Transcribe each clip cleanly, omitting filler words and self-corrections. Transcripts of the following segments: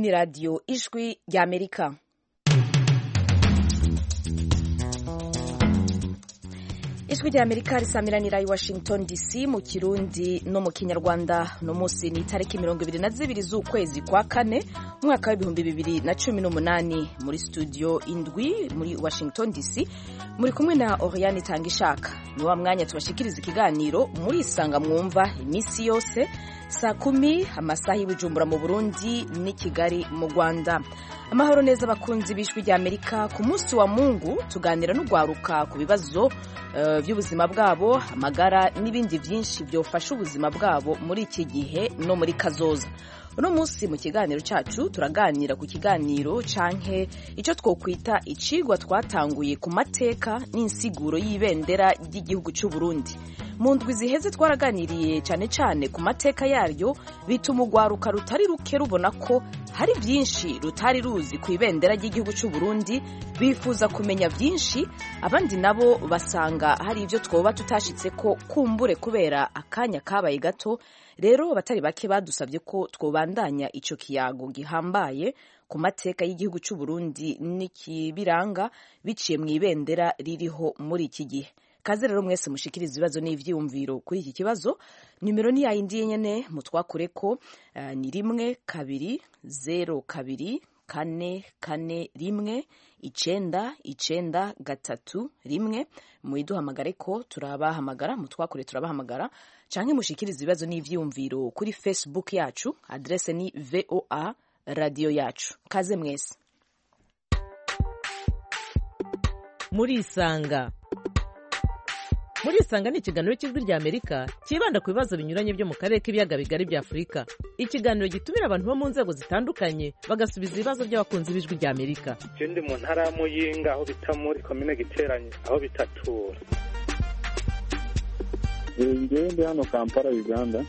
ni radiyo ijwi ry'Amerika. Ijwi ry'Amerika risamiranira i Washington DC mu Kirundi no mu Kinyarwanda. No munsi ni tariki 22 z'ukwezi kwa kane umwaka wa 2018 muri studio indwi muri Washington DC. Muri kumwe na Oriane Tangishaka. Ni wa mwanya tubashikiriza ikiganiro muri isanga mwumva imisi yose saa 10 amasaha y'Ibujumbura mu Burundi ni Kigali mu Rwanda. Amahoro neza bakunzi b'Ijwi ry'Amerika. Ku munsi wa Mungu tuganira n'ugwaruka ku bibazo by'ubuzima bwabo, amagara n'ibindi byinshi byofasha ubuzima bwabo muri iki gihe no muri kazoza. Uno munsi mu kiganiro cyacu turaganira ku kiganiro canke ico twokwita icigwa twatanguye ku mateka n'insiguro y'ibendera ry'igihugu cy'u Burundi. Mu ndwi ziheze twaraganiriye cyane cyane ku mateka yaryo, bituma ugwaruka rutari ruke rubona ko hari byinshi rutari ruzi ku ibendera ry'igihugu cy'u Burundi, bifuza kumenya byinshi, abandi nabo basanga hari ivyo twoba tutashitse ko kumbure kubera akanya kabaye gato. Rero abatari bake badusabye ko twobandanya ico kiyago gihambaye ku mateka y'igihugu cy'u Burundi n'ikibiranga biciye mu ibendera ririho muri iki gihe. Kaze rero mwese mushikiriza ibibazo n'ivyiyumviro kuri iki kibazo. Numero ni yayindi nyene mutwakureko ni 1-2-0-2-4-4-1-9-9-3-1. Muiduhamagareko turabahamagara, mutwakure turabahamagara, canke mushikiriza ibibazo n'ivyiyumviro kuri Facebook yacu, adresse ni VOA radio yacu. Kaze mwese. Muri isanga ni ikiganiro cy'Ijwi ry'Amerika kibanda ku bibazo binyuranye byo mu karere k'ibiyaga bigari bya Afurika. Ikiganiro gitumira abantu bo mu nzego zitandukanye bagasubiza ibibazo by'abakunzi b'Ijwi ry'Amerika. Ndi mu ntara ya Muyinga aho bita muri komine Giteranyi aho bitatura. Ndi hano Kampala Uganda.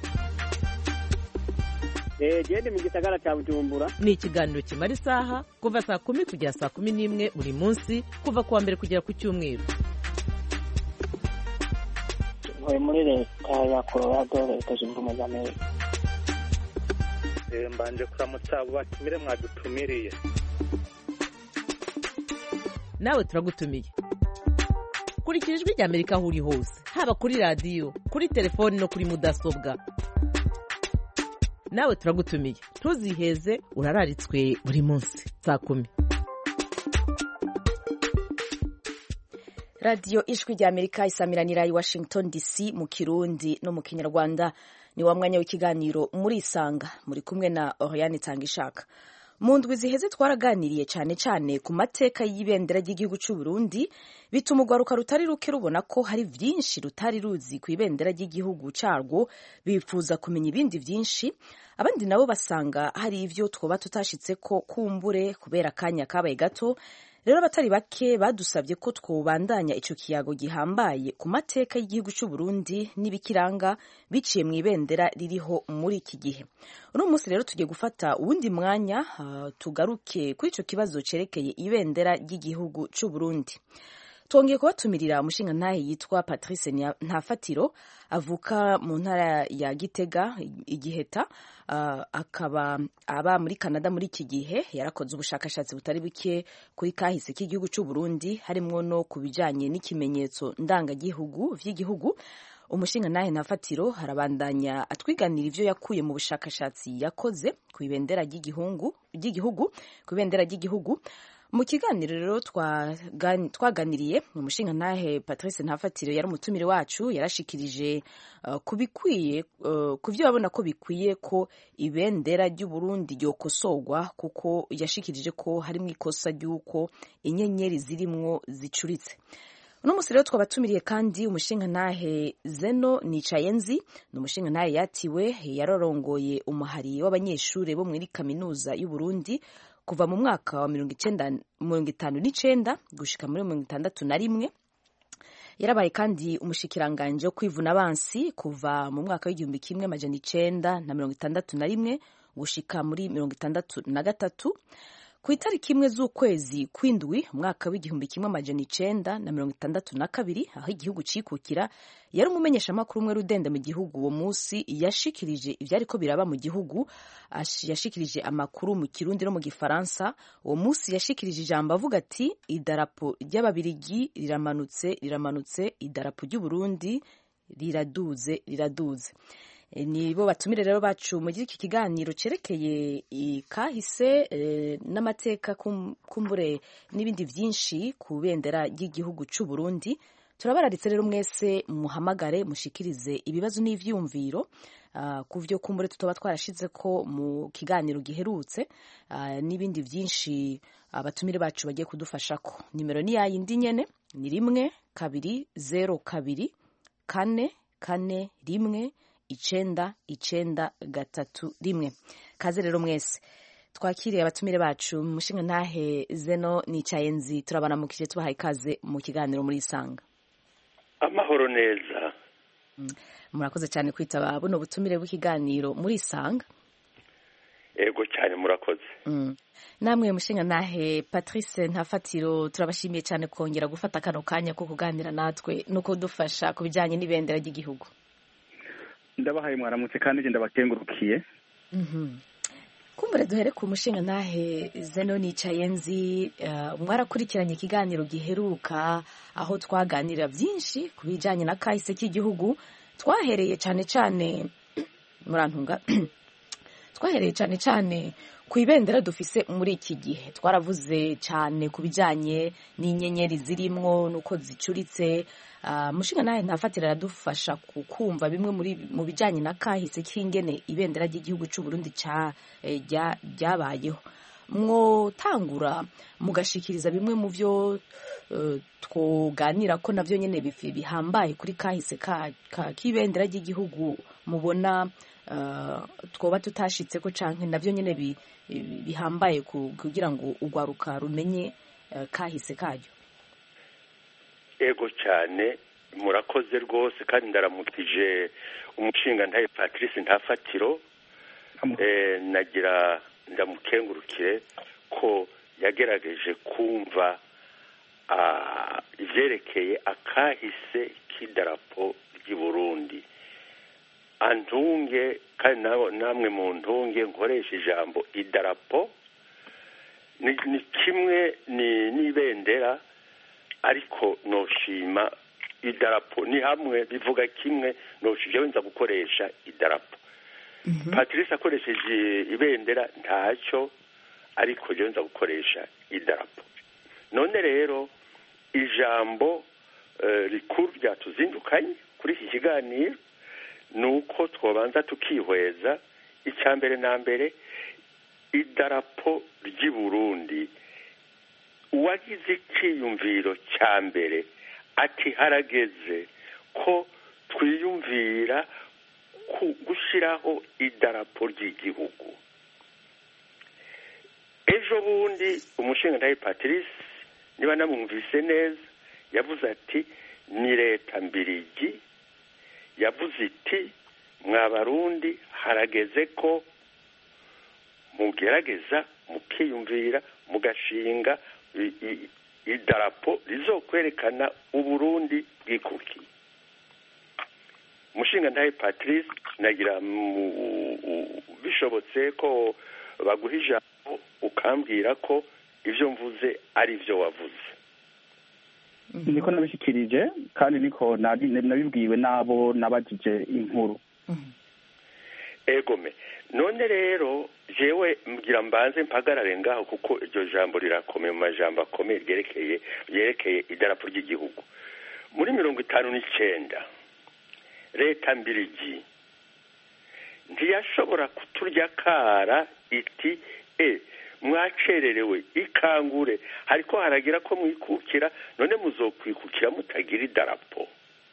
Ndi mu gisagara cya Bujumbura. Ni ikiganiro kimara isaha kuva saa 10 kugera saa 11 buri munsi kuva kuwa mbere kugera ku cyumweru. Muri leta ya Colorado, leta zunze ubumwe za Amerika. Mbanje kuramutsa abo batumire mwadutumiriye. Nawe turagutumiye. Kurikira Ijwi ry'Amerika aho uri hose, haba kuri radio, kuri telefone no kuri mudasobwa. Nawe turagutumiye. Ntuziheze, urararitswe buri munsi saa 10. Radio Ijwi ry'Amerika isamiranira i Washington DC mu Kirundi no mu Kinyarwanda. Ni wa mwanya w'ikiganiro muri isanga, muri kumwe na Oriane Tangishaka. Mu ndwi ziheze twaraganiriye cyane cyane ku mateka y'ibendera ry'igihugu cy'u Burundi, bituma ugwaruka rutari ruke rubona ko hari byinshi rutari ruzi ku ibendera ry'igihugu cyarwo, bifuza kumenya ibindi byinshi, abandi nabo basanga hari ivyo twoba tutashitse ko kumbure kubera akanya kabaye gato. Rero abatari bake badusabye ko twobandanya ico kiyago gihambaye ku mateka y'igihugu cy'u Burundi n'ibikiranga biciye mu ibendera ririho muri iki gihe. Uno munsi rero tugiye gufata uwundi mwanya tugaruke kuri ico kibazo cerekeye ibendera ry'igihugu cy'u Burundi. Twongeye kubatumirira umushinga ntahe yitwa Patrice Ntafatiro, avuka mu ntara ya Gitega Igiheta, akaba aba muri Canada muri iki gihe. Yarakoze ubushakashatsi butari buke kuri kahise k'igihugu cy'u Burundi, harimwo no kubijanye n'ikimenyetso ndangagihugu vy'igihugu. Umushinga ntahe Ntafatiro harabandanya atwiganira ivyo yakuye mu bushakashatsi yakoze ku ibendera ry'igihugu, ku ibendera ry'igihugu. Mu kiganiro rero twaganiriye umushinga ntahe Patrice Ntafatiro yari umutumire wacu, yarashikirije kubikwiye kuvyo babona ko bikwiye ko ibendera ry'u Burundi ryokosorwa, kuko yashikirije ko harimo ikosa ry'uko inyenyeri zirimwo zicuritse. Uno musi rero twabatumiriye kandi umushinga ntahe Zeno Nicayenzi, ni umushinga ntahe yatiwe yararongoye umuhari w'abanyeshure bo muri kaminuza y'u Burundi kuva mu mwaka wa 1959 gushika muri 1961. Yarabaye kandi umushikiranganje wo kwivuna abansi kuva mu mwaka w'1961 gushika muri 1963. ku itariki imwe z'ukwezi kw'indwi umwaka w'1962 aho igihugu cikukira yari umumenyeshamakuru umwe rudende mu gihugu. uwo munsi yashikirije ivyariko biraba mu gihugu, yashikirije amakuru mu kirundi no mu gifaransa. uwo munsi yashikirije ijambo avuga ati idarapo ry'ababirigi riramanutse, idarapo ry'uburundi riraduze. Nibo batumire rero bacu muri iki kiganiro cerekeye kahise n'amateka kumbure n'ibindi vyinshi ku bendera ry'igihugu c'u Burundi. Turabararitse rero mwese muhamagare mushikirize ibibazo n'ivyumviro ku vyo kumbure tutoba twarashize ko mu kiganiro giherutse, n'ibindi vyinshi abatumire bacu bagiye kudufashako. Nimero ni yayindi nyene, ni 1-2-4-4-1-9-9-3-1. Kaze rero mwese twakiriye abatumire bacu. Mushinga ntahe Zeno Nicayenzi turabanamukije tubahaye ikaze mu kiganiro muri Isanga. Amahoro neza. Murakoze cyane kwitaba buno butumire bw'ikiganiro muri Isanga. Ego cyane murakoze. Namwe mushinga nahe Patrice Ntafatiro turabashimiye cyane kongera gufata kano kanya ko kuganira natwe no kudufasha ku bijyanye n'ibendera ry'igihugu. Ndabahaye mwaramutse kandi ndabakengurukiye. Kumbure duhere ku mushinga nahe Zeno Nicayenzi, mwarakurikiranye ikiganiro giheruka aho twaganira byinshi ku bijyanye na kahise k'igihugu. Twahereye cyane murantunga twahereye cyane ku ibendera dufise muri iki gihe. Twaravuze cyane ku bijyanye n'inyenyeri zirimwo nuko zicuritse. Mushinga nawe ntafatira aradufasha kumva bimwe mu bijyanye na kahise k'ingene ibendera ry'igihugu cy'u Burundi ryabayeho. Mwotangura mugashikiriza bimwe mu byo twoganira ko navyo nyene bihambaye kuri kahise k'ibendera ry'igihugu mubona twoba tutashitse ko canke navyo nyene bihambaye kugira ngo ugwaruka rumenye kahise karyo. Ego cyane murakoze rwose kandi ndaramukije umushinga ntaye Patrice Ntafatiro. Nagira ndamukengurukire ko yagerageje kumva ivyerekeye akahise k'idarapo ry'i Burundi. Antunge kandi namwe mu ntunge nkoresha ijambo idarapo ni kimwe n'ibendera, ariko noshima idarapo ni hamwe bivuga kimwe, noshije wenza gukoresha idarapo. Patrice akoresheje ibendera ntacyo, ariko je wenza gukoresha idarapo. None rero ijambo rikuru ryatuzindukanye kuri iki kiganiro nuko twobanza tukihweza icyambere na mbere idarapo ry'i Burundi. Uwagize icyiyumviro cya mbere ati harageze ko twiyumvira gushyiraho idarapo ry'igihugu. Ejo bundi umushinga ntaye Patrice niba namwumvise neza yavuze ati ni leta mbirigi yavuze iti mwa Barundi harageze ko mugerageza mukiyumvira mugashinga idarapo rizokwerekana Uburundi bwikukiye. Umushinga ntaye Patrice nagira bishobotse ko baguha ijambo ukambwira ko ivyo mvuze ari vyo wavuze. Niko nabishikirije kandi niko nabibwiwe nabo nabajije inkuru. Egome none rero jewe mbwira mbanze mpagarare ngaho kuko iryo jambo rirakomeye mu majambo akomeye ryerekeye idarapo ry'igihugu. Muri 59 leta mbirigi ntiyashobora kuturya kara iti mwacererewe ikangure hariko haragira ko mwikukira, none muzokwikukira mutagira idarapo.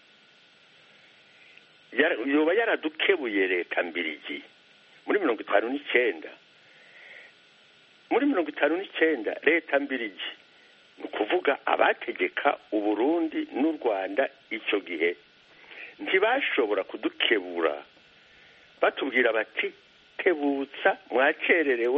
Yoba yaradukebuye leta mbirigi muri 59. Muri 59 leta mbirigi nukuvuga abategeka Uburundi n'u Rwanda icyo gihe ntibashobora kudukebura batubwira bati tebutsa mwacererewe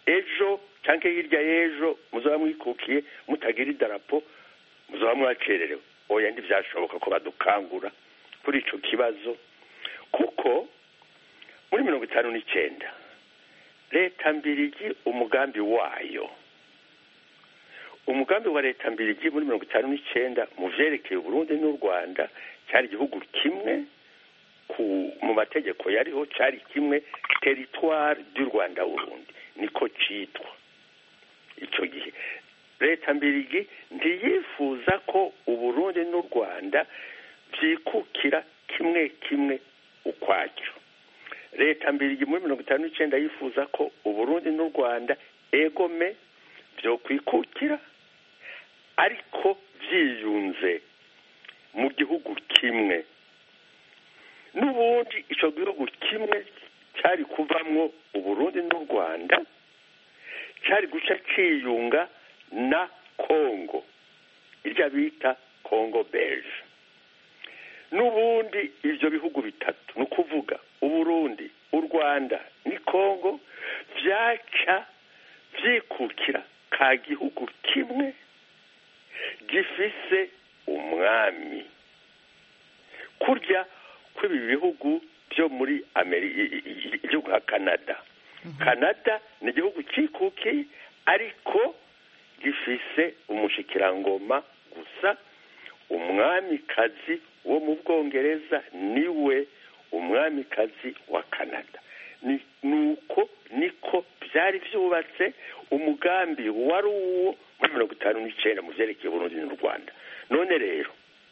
ejo cyangwa hirya y'ejo muzaba mwikukiye mutagira idarapo muzaba mwacererewe. Oya ntibyashoboka ko badukangura kuri icyo kibazo, kuko muri 59 leta mbirigi umugambi wayo, umugambi wa leta mbirigi muri 59 mu vyerekeye Burundi n'u Rwanda cyari igihugu kimwe mu mategeko yariho, cyari kimwe territoire du Rwanda Burundi niko citwa icyo gihe. Leta mbirigi ntiyifuza ko Uburundi n'u Rwanda byikukira kimwe kimwe ukwacyo. Leta mbirigi muri 59 yifuza ko Uburundi n'u Rwanda egome byo kwikukira ariko byiyunze mu gihugu kimwe. N'ubundi icyo gihugu kimwe cyari kuvamwo Uburundi n'u Rwanda, cyari guca ciyunga na Kongo, irya bita Kongo Belge. N'ubundi ivyo bihugu bitatu, ni ukuvuga Uburundi, u Rwanda ni Kongo, vyaca vyikukira ka gihugu kimwe gifise umwami. Kurya kw'ibi bihugu byo muri igihugu nka Canada. Canada ni igihugu cyikukiye ariko gifise umushikirangoma gusa. Umwamikazi wo mu Bwongereza niwe umwamikazi wa Canada. Nuko niko byari byubatse umugambi wari uwo muri 59 mu vyerekeye Burundi n'u Rwanda. None rero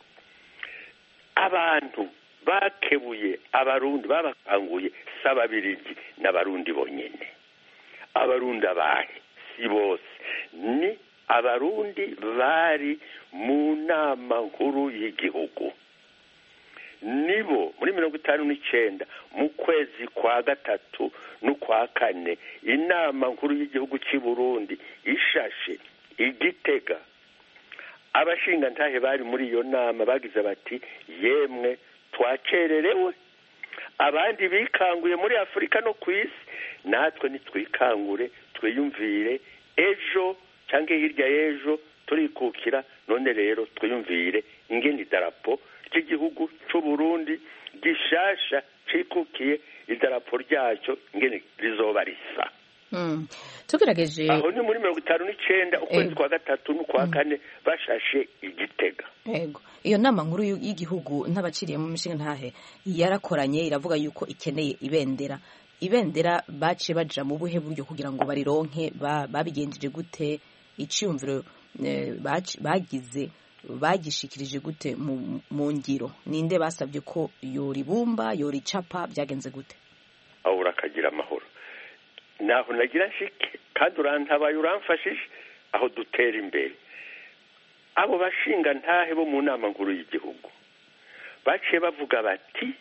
abantu bakebuye abarundi babakanguye sababirigi n'abarundi bonyene. Abarundi abahe si bose, ni abarundi bari mu nama nkuru y'igihugu. Nibo muri 59 mu kwezi kwa gatatu n'ukwa kane inama nkuru y'igihugu cy'i Burundi ishashe Igitega. Abashinga ntahe bari muri iyo nama bagize bati yemwe twacererewe, abandi bikanguye muri Afurika no ku isi, natwe nitwikangure twiyumvire ejo cyangwa hirya y'ejo turikukira. None rero twiyumvire ingene idarapo ry'igihugu cy'u Burundi gishasha cikukiye idarapo ryacyo ingene rizoba risa. Tugerageje aho ni muri 59 ukwezi kwa gatatu n'ukwa kane bashashe Igitega. Yego, iyo nama nkuru y'igihugu n'abaciriye mu mishinga ntahe yarakoranye iravuga yuko ikeneye ibendera baciye baja mu buhe buryo kugira ngo barironke, babigenjeje gute, iciyumviro bagize bagishikirije gute mu ngiro, ninde basabye ko yoribumba yoricapa, byagenze gute? Aho urakagira amahoro naho nagira nshike kandi urantabaye uramfashije aho dutera imbere. Abo bashinga ntahe bo mu nama nkuru y'igihugu baciye bavuga bati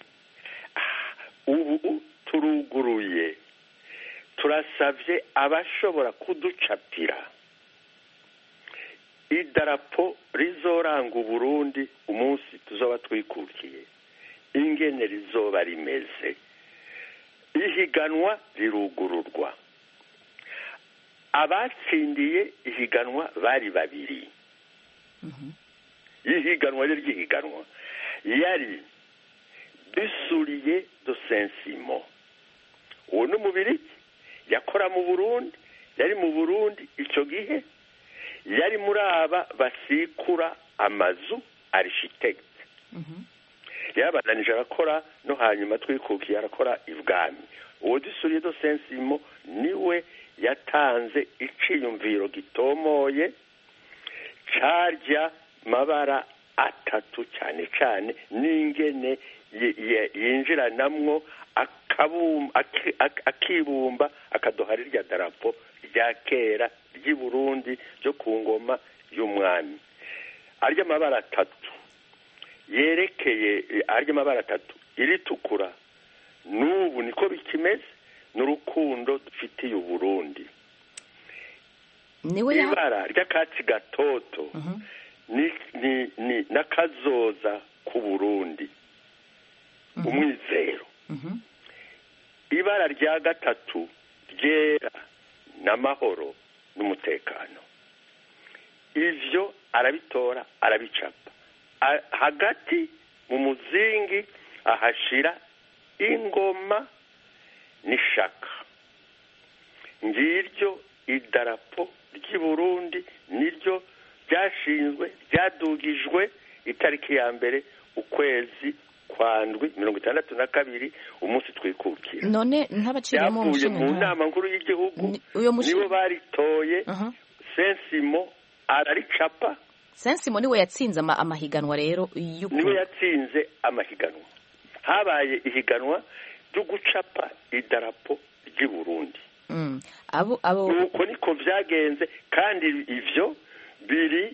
ubu turuguruye, turasavye abashobora kuducapira idarapo rizoranga Uburundi umunsi tuzoba twikukiye ingene rizoba rimeze. Ihiganwa rirugururwa. Abatsindiye ihiganwa bari babiri. Ihiganwa ry'ihiganwa yari Dusuriye do Saint-Simon, uwo n'umubiri yakora mu Burundi, yari mu Burundi icyo gihe, yari muri aba basikura amazu architect. Yabananije arakora no hanyuma twikukiye arakora ibwami. Uwo Dusuriye do Saint-Simon niwe yatanze iciyumviro gitomoye carya mabara atatu cyane cyane n'ingene yinjiranamwo akibumba akadohari rya darapo rya kera ry'i Burundi ryo ku ngoma y'umwami. Arya mabara atatu yerekeye, arya mabara atatu iritukura n'ubu niko bikimeze, n'urukundo dufitiye Uburundi. Ibara ry'akatsi gatoto ni nakazoza ku Burundi, umwizero. Ibara rya gatatu ryera n'amahoro n'umutekano. Ivyo arabitora arabicapa hagati mu muzingi ahashira ingoma n'ishaka. Ngiryo idarapo ry'i Burundi niryo ryashinzwe ryadugijwe itariki ya mbere ukwezi kwa ndwi 62 umunsi twikukira. None ntabaciremo mu nama nkuru y'igihugu nibo baritoye. Sensimo araricapa. Sensimo niwe yatsinze amahiganwa rero niwe yatsinze amahiganwa. Habaye ihiganwa ryo gucapa idarapo ry'i Burundi. Uko niko vyagenze, kandi ivyo biri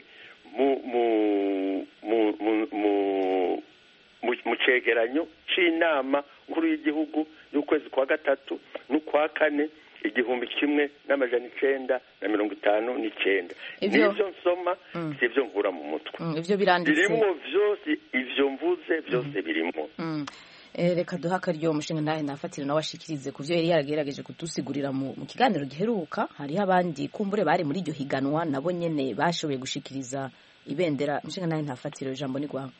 mu cegeranyo c'inama nkuru y'igihugu y'ukwezi kwa gatatu n'ukwa kane 1959. Nivyo nsoma sivyo nkura mu mutwe. Ivyo biranditse birimwo vyose, ivyo mvuze vyose birimwo. Reka duha akaryo umushinga nawe nafatira nawe ashikirize ku byo yari yaragerageje kudusigurira mu kiganiro giheruka. Hariho abandi kumbure bari muri iryo higanwa nabo nyene bashoboye gushikiriza ibendera. Umushinga nawe ntafatira ijambo ni gwawe.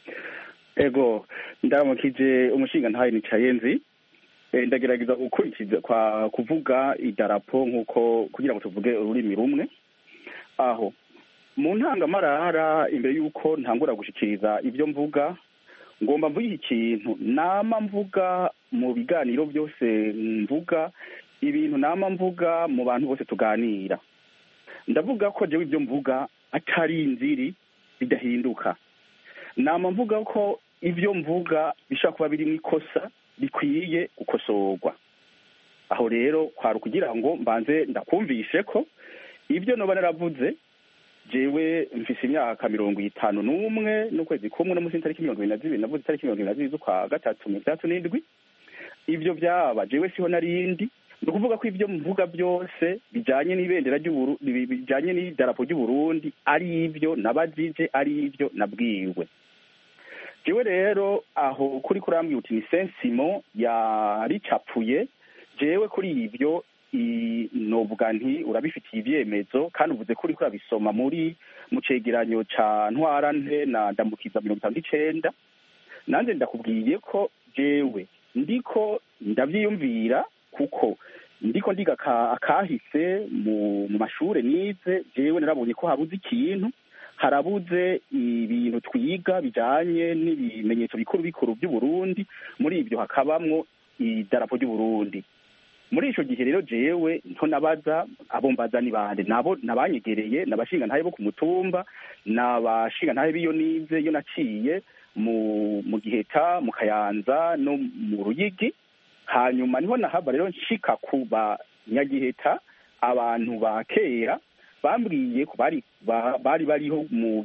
Ego ndaramukije umushinga ntawe nicaye nzi. Ndagerageza gukurikiza kwa kuvuga idarapo nkuko kugira ngo tuvuge ururimi rumwe. Aho mu ntangamarara imbere yuko ntangura gushikiriza ibyo mvuga, ngomba mvuga ikintu nama mvuga mu biganiro byose mvuga, ibintu nama mvuga mu bantu bose tuganira. Ndavuga ko jewe ibyo mvuga atari inziri bidahinduka. Nama mvuga ko ibyo mvuga bishaka kuba biri mu ikosa bikwiye gukosorwa. Aho rero kwari kugira ngo mbanze ndakumvishe ko ibyo noba naravuze jewe mfise imyaka 51 n'ukwezi kumwe no musi tariki 22 navuze tariki 22 z'ukwa gatatu 37. Ivyo byaba jewe siho narindi, no kuvuga ko ivyo mvuga byose bijanye n'ibendera ry'Uburundi, bijanye n'idarapo ry'Uburundi ari ivyo nabajije, ari ivyo nabwiwe. Jewe rero aho kuri kurambwiye uti ni Sensimo yaricapuye, jewe kuri ivyo novuga nti urabifitiye ibyemezo kandi uvuze kuri kurabisoma muri mu cegeranyo ca Ntwarante na Ndamukiza 59. Nanze ndakubwiye ko jewe ndiko ndavyiyumvira kuko ndiko ndiga akahise mu mashure nize. Jewe narabonye ko habuze ikintu, harabuze ibintu twiga bijanye n'ibimenyetso bikuru by'u Burundi, muri ibyo hakabamwo idarapo ry'u Burundi. Muri ico gihe rero jewe nto nabaza abo mbaza ni bande, nabo nabanyegereye nabashinga ntaye bo ku mutumba, nabashinga ntaye biyo nize yo naciye mu Giheta, mu Kayanza no mu Ruyigi. Hanyuma niho nahava rero nshika kuba Nyagiheta. Abantu ba kera bambwiye ko bari bariho mu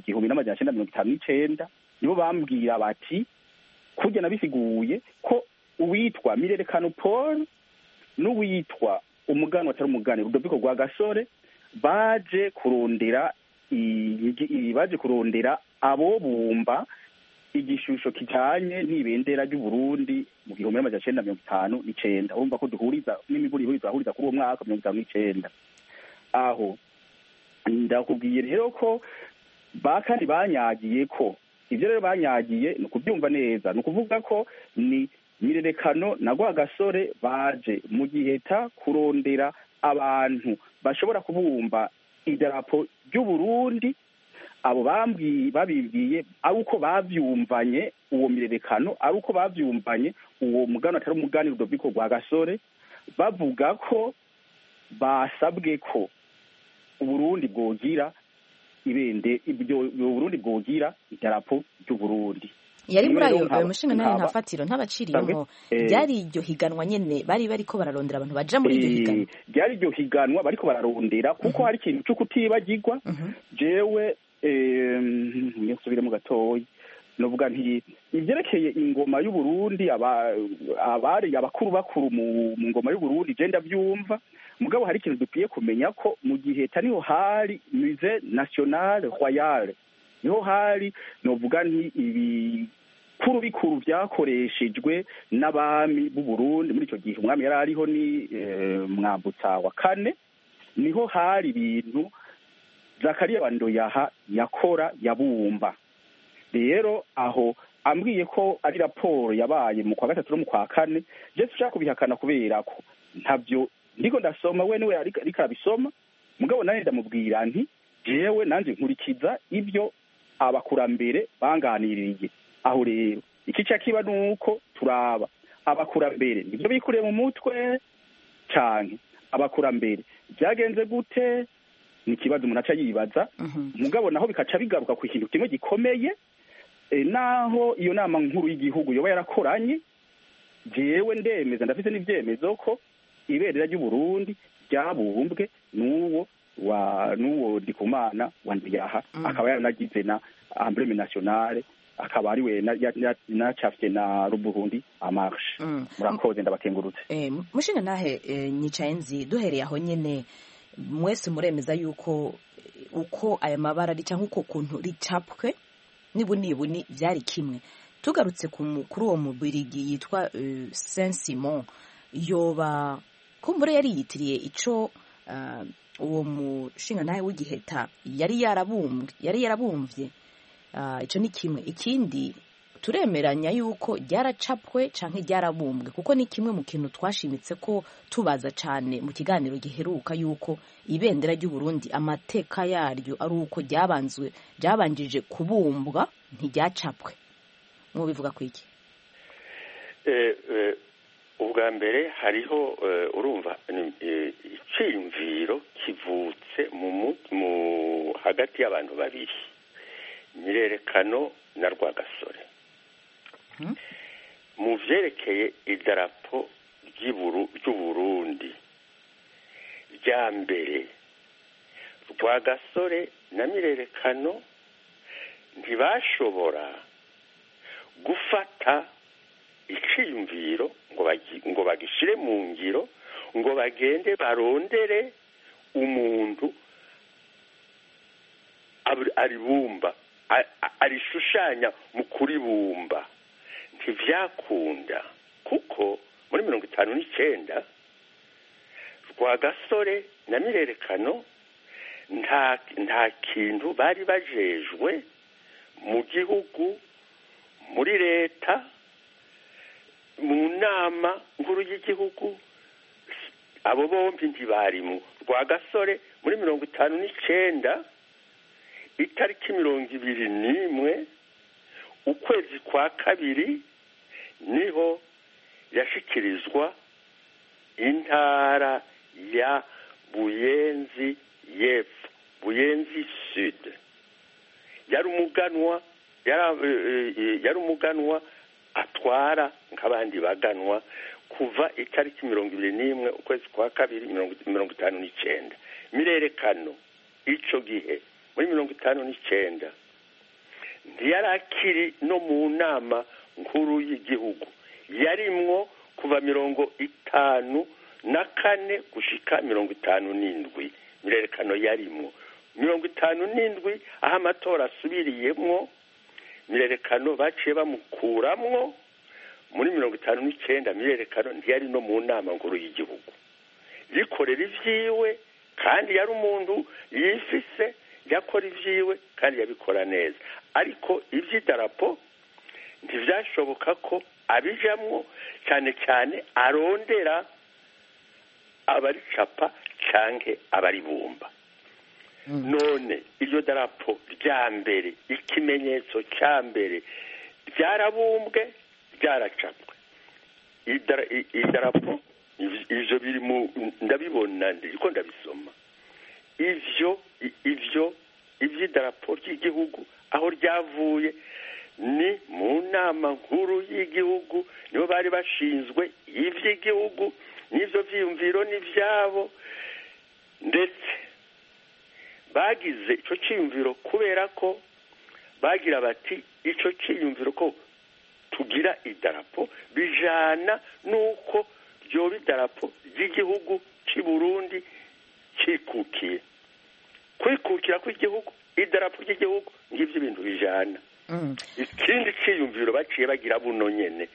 1959, nibo bambwira bati kujya nabisiguye ko uwitwa Mirerekano Paul n'uwitwa umugani atari umugani Rudoviko rwa Gasore baje kurondera abo bumba igishusho kijanye n'ibendera ry'u Burundi mu 1959. Urumva ko duhuriza n'imiburi ihuriza kuri uwo mwaka 1959. Aho ndakubwiye rero ko kandi banyagiye ko ivyo rero banyagiye ni kubyumva neza, ni ukuvuga ko ni Mirerekano na Rwagasore baje mu Giheta kurondera abantu bashobora kubumba idarapo ry'u Burundi. Abo babibwiye ari uko bavyumvanye uwo Mirerekano, ari uko bavyumvanye uwo mugani atari umugani Rudoviko rwa Gasore, bavuga ko basabwe ko Uburundi bwogira Burundi bwogira idarapo ry'u Burundi. Yari muri ayo mushinga nayo ntafatiro ntabaciriyemo. Byari iryo higanwa nyene bari ko bararondera abantu baja muri iryo higanwa. Byari iryo higanwa bariko bararondera kuko hari ikintu cyo kutibagirwa. Jewe nyesubire mu gatoyi novuga nti ivyerekeye ingoma y'u Burundi, abakuru mu ngoma y'u Burundi je ndavyumva, mugabo hari ikintu dukwiye kumenya ko mu Giheta niho hari Musée National Royal, niho hari novuga nti bikuru vyakoreshejwe n'abami b'u Burundi. Muri ico gihe umwami yari ariho ni Mwambutsa wa kane, niho hari ibintu Zakariya Bandoyaha yakora yabumba. Rero aho ambwiye ko ari raporo yabaye mu kwa gatatu no mu kwa kane, je sinshaka kubihakana kubera ko ntabyo ndiko ndasoma, we niwe ariko arabisoma, mugabo nanje ndamubwira nti jewe nanje nkurikiza ibyo abakurambere banganiririye. Aho rero ikica kiba nuko turaba abakurambere nibyo bikuriye mu mutwe cyane, abakurambere byagenze gute ni kibazo umuntu aca yibaza. Mugabo naho bikaca bigaruka ku kintu kimwe gikomeye, naho iyo nama nkuru y'igihugu yoba yarakoranye, jewe ndemeza ndafite n'ivyemezo ko ibendera ry'u Burundi ryabumbwe n'uwo Ndikumana wa Ndiyaha, akaba yaranagize na emblème nationale, akaba ari we nacafye na Ruburundi amarshe. Murakoze ndabakengurutse. Mushinga nahe Nyicayenzi, duhereye aho nyene mwese muremeza yuko uko aya mabara ari cyangwa uko kuntu ricapwe nibuni byari kimwe. Tugarutse kuri uwo mubirigi yitwa Saint-Simon, yoba kumbure yari yitiriye ico uwo mushinga nahe w'igiheta yari yarabumvye. Ico ni kimwe. Ikindi turemeranya yuko ryaracapwe canke ryarabumbwe, kuko ni kimwe mu kintu twashimitse ko tubaza cane mu kiganiro giheruka yuko ibendera ry'u Burundi amateka yaryo ari uko ryabanjije kubumbwa ntiryacapwe. Mu bivuga kwiki? Ubwa mbere hariho urumva iciyumviro kivutse mu hagati y'abantu babiri, Nyirerekano na Rwagasore. Mu vyerekeye idarapo ry'Uburundi rya mbere, Rwagasore na Nyirerekano ntibashobora gufata iciyumviro ngo bagishire mu ngiro, ngo bagende barondere umuntu aribumba, arishushanya mu kuribumba. Ntivyakunda, kuko muri 59 Rwagasore na Nyirerekano nta kintu bari bajejwe mu gihugu, muri leta, mu nama nkuru y'igihugu, abo bombi ntibarimo. Rwagasore muri 59 itariki 21 ukwezi kwa kabiri niho yashikirizwa intara ya Buyenzi y'Epfo, Buyenzi Sud. Yari umuganwa atwara nk'abandi baganwa kuva itariki 21 ukwezi kwa kabiri 59. Nyirerekano ico gihe muri 59 ntiyarakiri no mu nama nkuru y'igihugu, yarimwo kuva 54 gushika 57. Nyirerekano yarimwo 57, aho amatora asubiriyemwo Nyirerekano baciye bamukuramwo. Muri 59 Nyirerekano ntiyari no mu nama nkuru y'igihugu, yikorera ivyiwe, kandi yari umuntu yifise, yakora ivyiwe kandi yabikora neza. Ariko ivy'idarapo ntivyashoboka ko abijamwo, cyane cyane arondera abaricapa canke abaribumba. None iryo darapo rya mbere, ikimenyetso cya mbere, ryarabumbwe, ryaracapwe. Idarapo ivyo biri mu ndabibona, ndiko ndabisoma. Ivy'idarapo ry'igihugu aho ryavuye ni mu nama nkuru y'igihugu, nibo bari bashinzwe ivy'igihugu, n'ivyo vyiyumviro n'ivyabo, ndetse bagize ico ciyumviro kubera ko bagira bati ico ciyumviro ko tugira idarapo bijana nuko ryoba idarapo ry'igihugu cy'i Burundi cikukiye. Kwikukira kw'igihugu, idarapo ry'igihugu, ngivyo ibintu bijana. Ikindi ciyumviro baciye bagira buno nyene,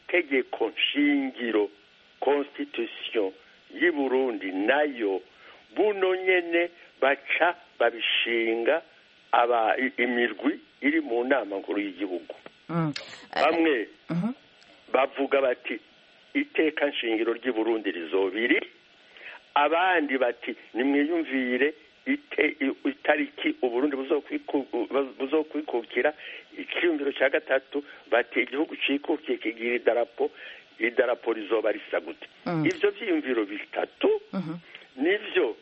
itegeko nshingiro, constitution y'i Burundi nayo buno nyene baca babishinga imirwi iri mu nama nkuru y'igihugu. Bamwe bavuga bati iteka nshingiro ry'i Burundi rizobiri, abandi bati nimwiyumvire itariki Uburundi buzokwikukira. Ikiyumviro cya gatatu bati igihugu cikukiye kigira idarapo rizoba risa gute. Ivyo vyiyumviro bitatu nivyo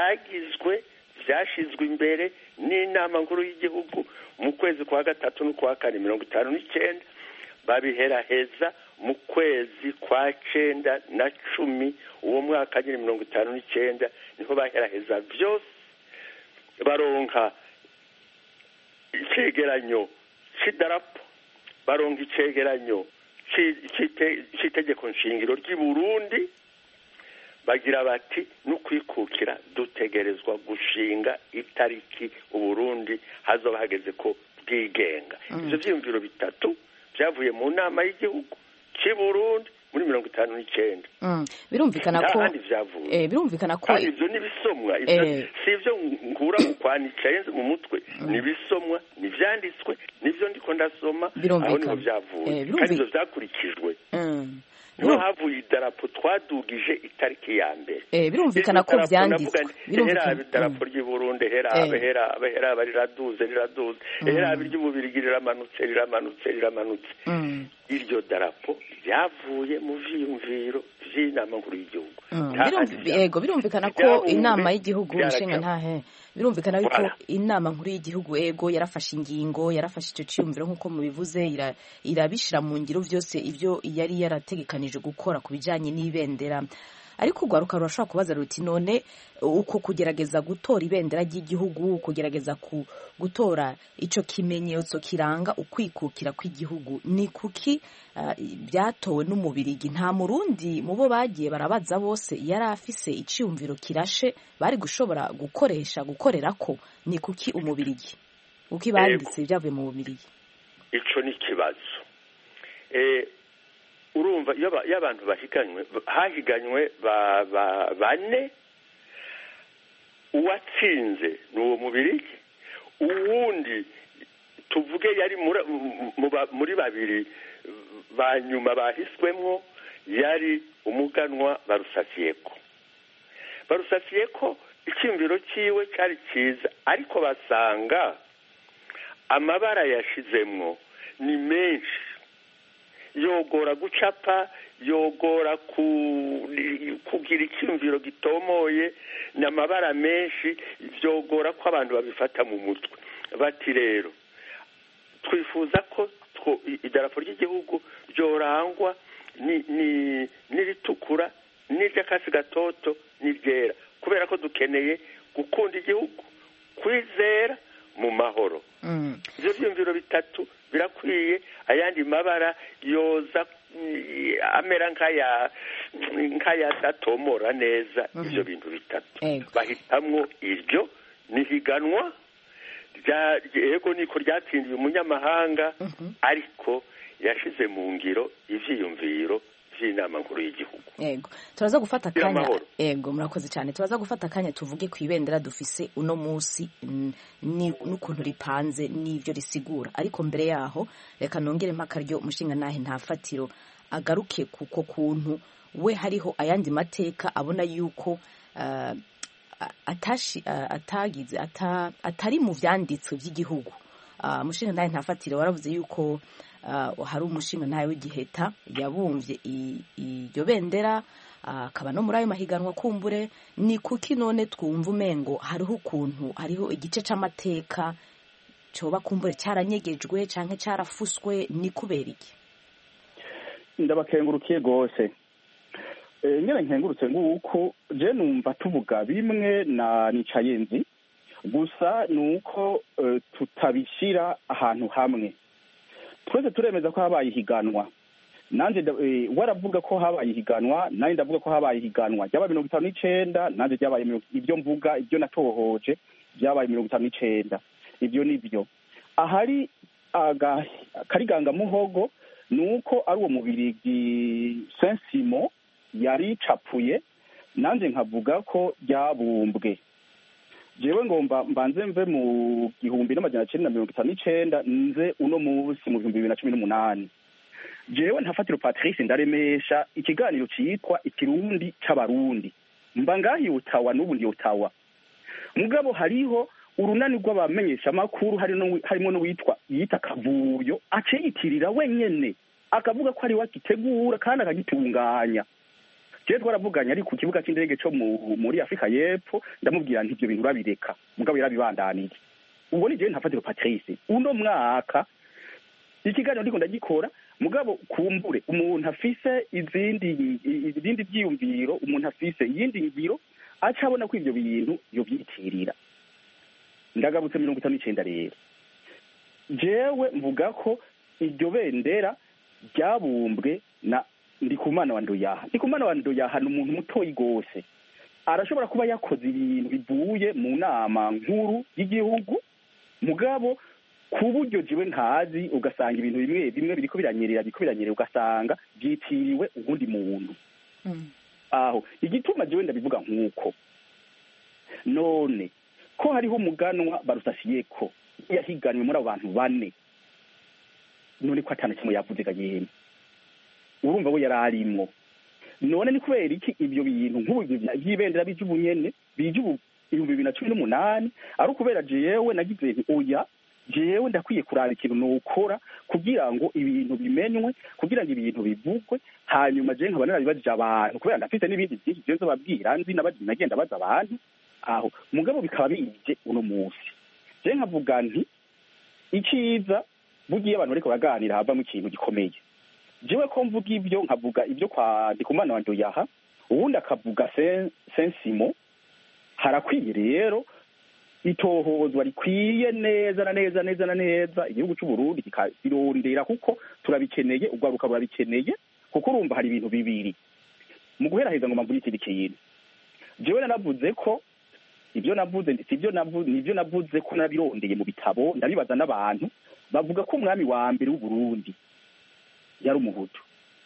vyashizwe imbere n'inama nkuru y'igihugu mu kwezi kwa gatatu no kwa kane 59, babiheraheza mu kwezi kwa 9 na 10 uwo mwaka nyine 59 niho baheraheza vyose, baronka icegeranyo c'idarapo, baronka icegeranyo c'itegeko nshingiro ry'i Burundi, bagira bati n'ukwikukira dutegerezwa gushinga itariki Uburundi hazoba hageze ko bwigenga. Ivyo vyiyumviro bitatu vyavuye mu nama y'igihugu cy'i Burundi muri 59. Birumvikana ko birumvikana ko ivyo nibisomwa, si ivyo ngura mu kwanika yenze mu mutwe, nibisomwa, nivyanditswe, nivyo ndiko ndasoma, aho niho vyavuye kandi ivyo vyakurikijwe. Niho havuye idarapo twadugije itariki ya mbere. Birumvikana ko vyanditswe. Birumvikana idarapo ry'i Burundi hera riraduze hera ry'Ububirigi riramanutse. Iryo darapo ryavuye mu vyiyumviro vy'inama nkuru y'igihugu. Birumvikana ko inama y'igihugu nshinga ntahe, birumvikana yuko inama nkuru y'igihugu yarafashe ingingo, yarafashe icyo cyiyumviro nk'uko mubivuze, irabishira mu ngiro vyose ivyo yari yarategekanije gukora ku bijanye n'ibendera. Ariko ugwaruka rurashobora kubaza ruti none uko kugerageza gutora ibendera ry'igihugu, kugerageza gutora ico kimenyetso kiranga ukwikukira kw'igihugu, ni kuki byatowe n'Umubirigi? Nta Murundi mubo bagiye barabaza bose yari afise iciyumviro kirashe bari gushobora gukorerako? Ni kuki Umubirigi? Uki banditse byavuye mu Bubirigi? Ico ni kibazo. Urumva iyo abantu hahiganywe bane, uwatsinze n'uwo Mubirigi, uwundi tuvuge yari muri babiri ba nyuma bahiswemwo yari umuganwa Barusasiyeko. Icyumviro ciwe cyari cyiza, ariko basanga amabara yashizemwo ni menshi, yogora gucapa, yogora kugira icyumviro gitomoye, n'amabara menshi, vyogora ko abantu babifata mu mutwe. Bati rero twifuza ko idarapo ry'igihugu ryorangwa n'iritukura, n'iry'akasi gatoto, n'iryera, kubera ko dukeneye gukunda igihugu, kwizera mu mahoro. Ivyo vyumviro bitatu birakwiye. Ayandi mabara yoza amera nk'ayadatomora neza. Ivyo bintu bitatu bahitamwo iryo nihiganwa yego niko ryatsindiye umunyamahanga, ariko yashize mu ngiro ivyiyumviro vy'inama nkuru y'igihugu. Turaza gufata akanya. Murakoze cyane. Turaza gufata akanya tuvuge ku ibendera dufise uno munsi n'ukuntu ripanze n'ivyo risigura, ariko mbere yaho reka nongere mpaka ryo umushinga nahe Ntafatiro agaruke kuko kuntu we hariho ayandi mateka abona yuko atari mu vyanditswe vy'igihugu. Umushinga nahe Ntafatiro waravuze yuko hari umushinga ntawe w'Igiheta yabumvye iryo bendera, akaba no muri ayo mahiganwa kumbure. Ni kuki none twumva umengo hariho igice c'amateka coba kumbure cyaranyegejwe canke cyarafuswe? Ni kubera iki? Ndabakengurukiye gose. Nyene nkengurutse nguko je numva tuvuga bimwe na Nicayenzi, gusa nuko tutabishira ahantu hamwe. Twese turemeza ko habaye ihiganwa. Nanje waravuga ko habaye ihiganwa, nanje ndavuga ko habaye ihiganwa. Ryabaye 59, nanje ryabaye ibyo mvuga, ibyo natohoje byabaye 59. Ibyo nivyo. Ahari kariganga muhogo nuko ari uwo Mubirigi Saint-Simon yari capuye nanjye nkavuga ko ryabumbwe. jewe ngomba mbanze mve mu 1959 nze uno munsi mu 2018. jewe ntafatiro Patrice ndaremesha ikiganiro citwa ikirundi c'abarundi, mba ngahi utawa n'ubu ndi utawa. Mugabo hariho urunani rw'abamenyesha makuru harimo n'uwitwa yita Kavuyo, aciyitirira wenyene akavuga ko ari wagitegura kandi akagitunganya. jewe twaravuganye ari ku kibuga c'indege cyo muri Afrika y'Epfo, ndamubwira nti ibyo bintu babireka, mugabo yarabibandanije. ubwo ni jewe ntafatiro Patrice uno mwaka ikiganiro ndiko ndagikora, mugabo kumbure umuntu afise izindi byiyumviro, umuntu afise iyindi ngiro acabona ko ivyo bintu yobyitirira. Ndagabutse 59 rero jewe mvuga ko iryo bendera ryabumbwe na Ndikumana wa Ndoyaha. Ndikumana wa Ndoyaha ni umuntu mutoyi gose, arashobora kuba yakoze ibintu bivuye mu nama nkuru y'igihugu, mugabo ku buryo jewe ntazi, ugasanga ibintu bimwe biriko biranyerera ugasanga byitiriwe ubundi muntu. Aho igituma jewe ndabivuga nk'uko none ko hariho umuganwa Barusasiyeko yahiganwe muri abantu bane, none ko atana kimwe yavuze gayene, urumva we yararimwo. None ni kubera iki ibyo bintu nk'ubu by'ibendera by'ubunyene bij'ubu 2018 ari ukubera jewe nagize nti oya, jewe ndakwiye kuraba ikintu nokora kugira ngo ibintu bimenywe, kugira ngo ibintu bivugwe, hanyuma je nkaba narabibajije abantu kubera ndafite n'ibindi byinshi byo babwira nzi nagenda baza abantu aho, mugabo bikaba bije uno munsi. Je nkavuga nti ikiza bugiye abantu bariko baganira havamo ikintu gikomeye. Jewe ko mvuga ibyo nkavuga ibyo kwa Ndikumana wa Ndoyaha, ubundi akavuga Sensimo, harakwiye rero itohozwa rikwiye neza na neza igihugu cy'u Burundi kikabirondera, kuko turabikeneye, ubwaruka rurabikeneye, kuko urumva hari ibintu bibiri mu guheraheza ngo mvuge ikindi kintu. Jewe nanavuze ko ibyo navuze nibyo navuze ko nabirondeye mu bitabo, ndabibaza n'abantu bavuga ko umwami wa mbere w'u Burundi yari umuhutu.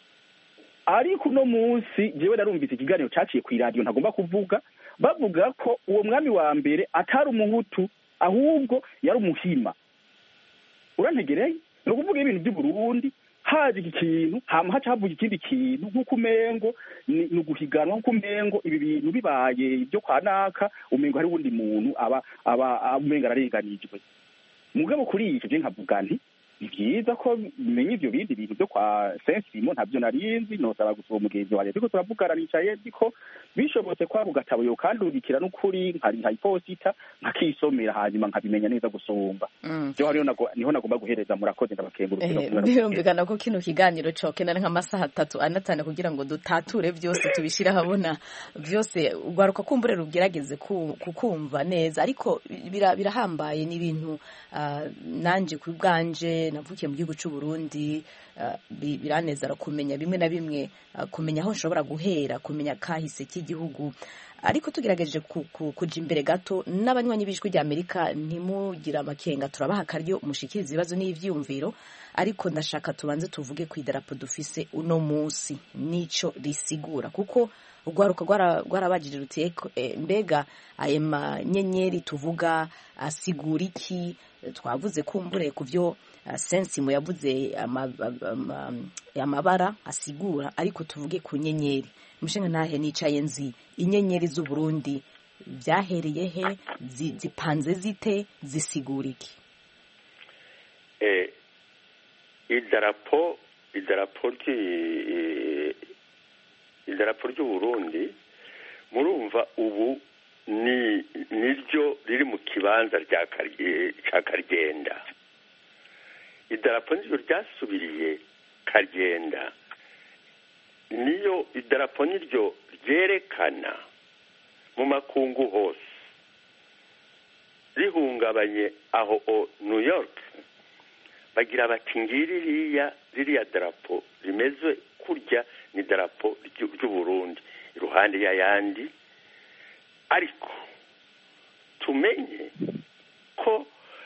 Ariko uno munsi jewe narumvise ikiganiro caciye ku radio ntagomba kuvuga, bavuga ko uwo mwami wa mbere atari umuhutu ahubwo yari umuhima. Urantegereye no kuvuga ibintu by'u Burundi, haje ikintu hama hacavuga ikindi kintu, nk'uko umengo ni uguhiganwa, nk'uko umengo ibi bintu bibaye ibyo kwa naka, umengo hari uwundi muntu aba umenga ararenganijwe. Mugabo kuri iki je nkavuga nti ni byiza ko menya ibyo bindi bintu byo kwa Sensimo, ntabyo narinzi, nosaba gusaba umugenzi wanjye ariko turavugana nicaye ndiko bishobotse kwa bugatabo yo kandi urikira n'ukuri nkari hyposita nkakisomera hanyuma nkabimenya neza gusumba. Byo hariyo niho nagomba guhereza. Murakoze ndabakengurukira. Birumvikana ko kino kiganiro cokena nk'amasaha 3-4 kugira ngo dutature byose tubishira habona byose, ugaruka kumbure rugerageze kukumva neza, ariko birahambaye n'ibintu nanje ku bwanje navukiye mu gihugu cy'u Burundi, biranezera kumenya bimwe na bimwe, kumenya aho nshobora guhera, kumenya kahise k'igihugu. Ariko tugerageje kuja imbere gato n'abanywanyi b'ijwi rya Amerika, ntimugira amakenga, turabaha akaryo mushikiriza ibibazo n'ivyumviro, ariko ndashaka tubanze tuvuge ku idarapo dufise uno munsi nico risigura, kuko urwaruka rwarabajije ruteye mbega ayo manyenyeri tuvuga asigura iki. Twavuze kumbure ku byo Sensimo yavuze amabara asigura, ariko tuvuge ku nyenyeri. Mushinga nahe nicaye nzi inyenyeri z'u Burundi byahereye he, zipanze zite, zisigura iki? idarapo ry'u Burundi murumva ubu niryo riri mu kibanza cya Karyenda. Idarapo niryo ryasubiriye Karyenda, niyo idarapo niryo ryerekana mu makungu hose, rihungabanye aho New York bagira bati ngiri ririya darapo rimeze kurya ni darapo ry'u Burundi iruhande y'ayandi. Ariko tumenye ko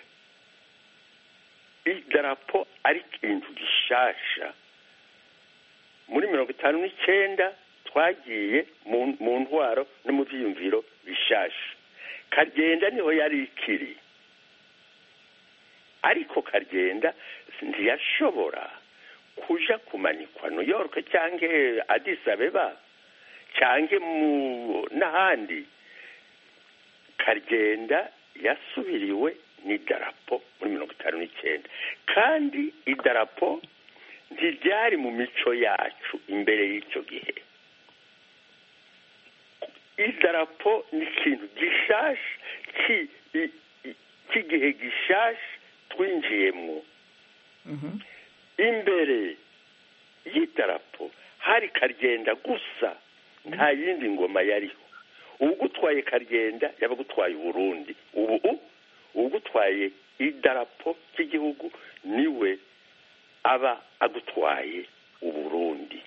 idarapo ari ikintu gishasha muri 59 twagiye mu ntwaro no mu byiyumviro bishasha. Karyenda niho yari ikiri, ariko Karyenda ntiyashobora kuja kumanikwa New York cyangwa Addis Abeba cyangwa n'ahandi. Karyenda yasubiriwe n'idarapo muri 59, kandi idarapo ntiryari mu mico yacu imbere y'icyo gihe. Idarapo ni ikintu gishasha cy'igihe gishasha twinjiyemo. Imbere y'idarapo hari Karyenda gusa, nta yindi ngoma yariho. Ugutwaye Karyenda yaba gutwaye Burundi. Ubu ugutwaye idarapo cy'igihugu niwe aba agutwaye Uburundi.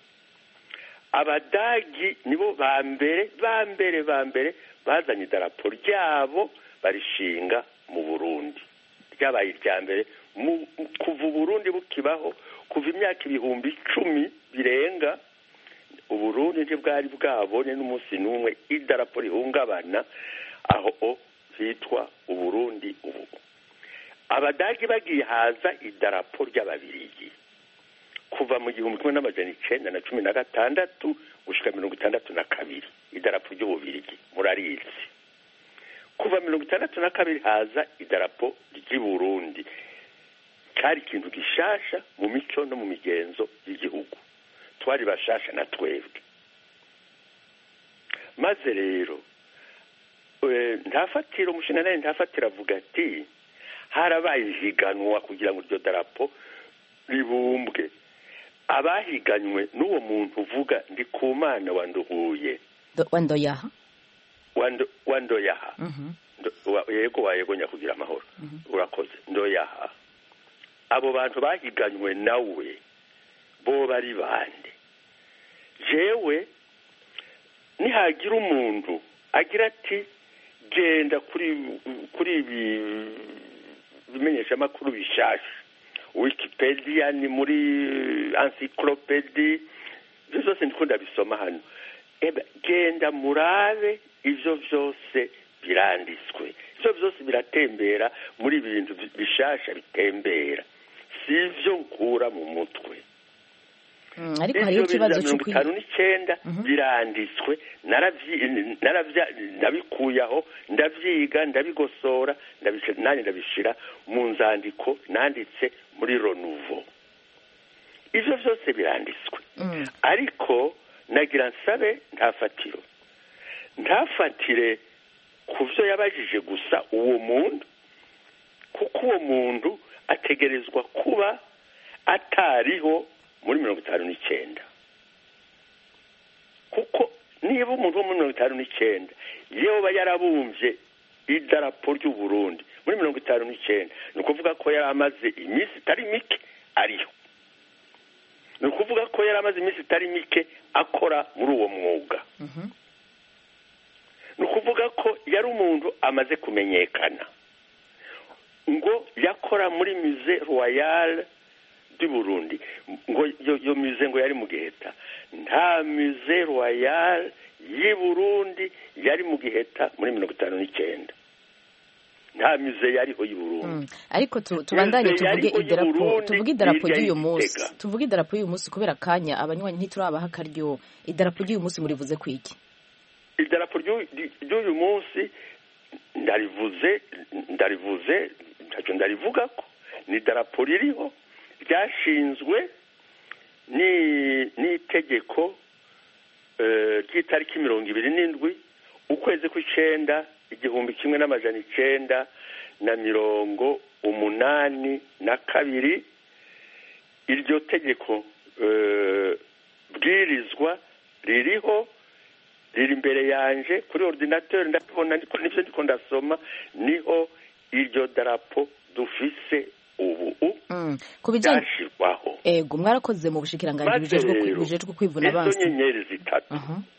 Abadagi nibo bambere bazanye idarapo ryabo barishinga mu Burundi. Ryabaye irya mbere kuva Burundi bukibaho, kuva imyaka 10,000 birenga. Uburundi ntibwari bwabone n'umunsi n'umwe idarapo rihungabana aho hitwa Uburundi. Ubu Abadagi bagiye haza idarapo ry'Ababirigi kuva mu 1916 gushika 1962, idarapo ry'Ububirigi murarizi. Kuva 1962 haza idarapo ry'i Burundi. Cyari ikintu gishasha mu mico no mu migenzo y'igihugu, twari bashasha na twebwe. Maze rero ntafatira umushinga ntafatira avuga ati harabaye ihiganwa kugira ngo iryo darapo ribumbwe. Abahiganywe n'uwo muntu uvuga Ndikumana Wanduhuye Wandoyaha yego wayegonya kugira amahoro. Urakoze. Ndoyaha. Abo bantu bahiganywe nawe bo bari bande? Jewe nihagira umuntu agira ati genda kuri bimenyesha makuru bishasha, Wikipedia ni muri encyclopedia, byose ndikunda bisoma hano. Genda murabe ivyo vyose biranditswe, ivyo vyose biratembera muri ibintu bishasha bitembera, sivyo nkura mu mutwe. Ariko hari ikibazo cyo 59 biranditswe, nabikuyaho, ndavyiga, ndabigosora, ndabishira mu nzandiko nanditse muri Renouveau. Ivyo vyose biranditswe. Ariko nagira nsabe ntafatire kuvyo yabajije gusa uwo muntu, kuko uwo muntu ategerezwa kuba atariho muri 59. Kuko niba umuntu wo muri 59 yewe yarabumvye idarapo ry'u Burundi muri 59, ni ukuvuga ko yari amaze iminsi itari mike ariho. Ni ukuvuga ko yari amaze iminsi itari mike akora muri uwo mwuga. Ni ukuvuga ko yari umuntu amaze kumenyekana, ngo yakora muri Musée Royal du Burundi. Ngo yo musée ngo yari mu Giheta. Nta Musée Royal y'i Burundi yari mu Giheta muri 59. Nta musée yariho y'i Burundi. Ariko tubandanye tuvuge idarapo ry'uyu munsi. Tuvuge idarapo y'uyu munsi kubera kanya abanywanyi ntiturabaha akaryo. Idarapo ry'uyu munsi murivuze kwiki? Idarapo ry'uyu munsi ndarivuze ntacyo ndarivuga ko ni idarapo ririho ryashinzwe n'itegeko ry'itariki 27 ukwezi kw'icenda 1982. Iryo tegeko bwirizwa ririho, riri imbere yanje kuri ordinateur, ndabona nivyo ndiko ndasoma, niho iryo darapo dufise ubu kubijyashirwaho. Ego mwarakoze mu bushikiranganje bijejwe kwivuna abansi. Izo nyenyeri zitatu,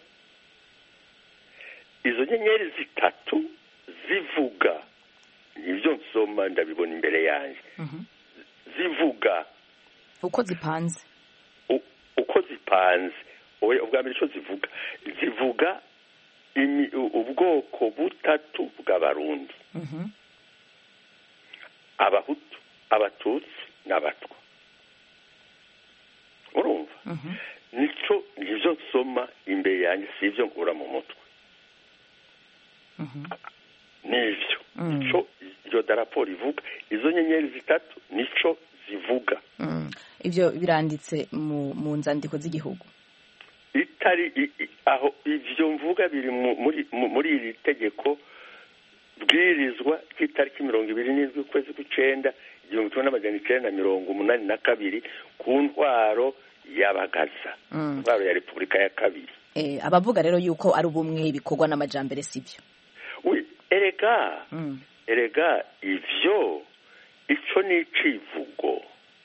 izo nyenyeri zitatu zivuga, nivyo nsoma ndabibona imbere yanje. Zivuga uko zipanze, ubwa mbere icyo zivuga ubwoko butatu bw'abarundi, abahutu, abatutsi n'abatwa. urumva nibyo nsoma imbere yanjye, si ibyo nkura mu mutwe. nibyo nicyo iryo darapo rivuga, izo nyenyeri zitatu nicyo zivuga. ibyo biranditse mu nzandiko z'igihugu, itari aho ibyo mvuga biri muri iri tegeko bwirizwa ry'itariki 27 ukwezi kw'icenda 1982 ku ntwaro y'abagaza, intwaro ya Repubulika ya kabiri. abavuga rero yuko ari ubumwe bikorwa n'amajambere sibyo. erega ivyo ico ni icivugo,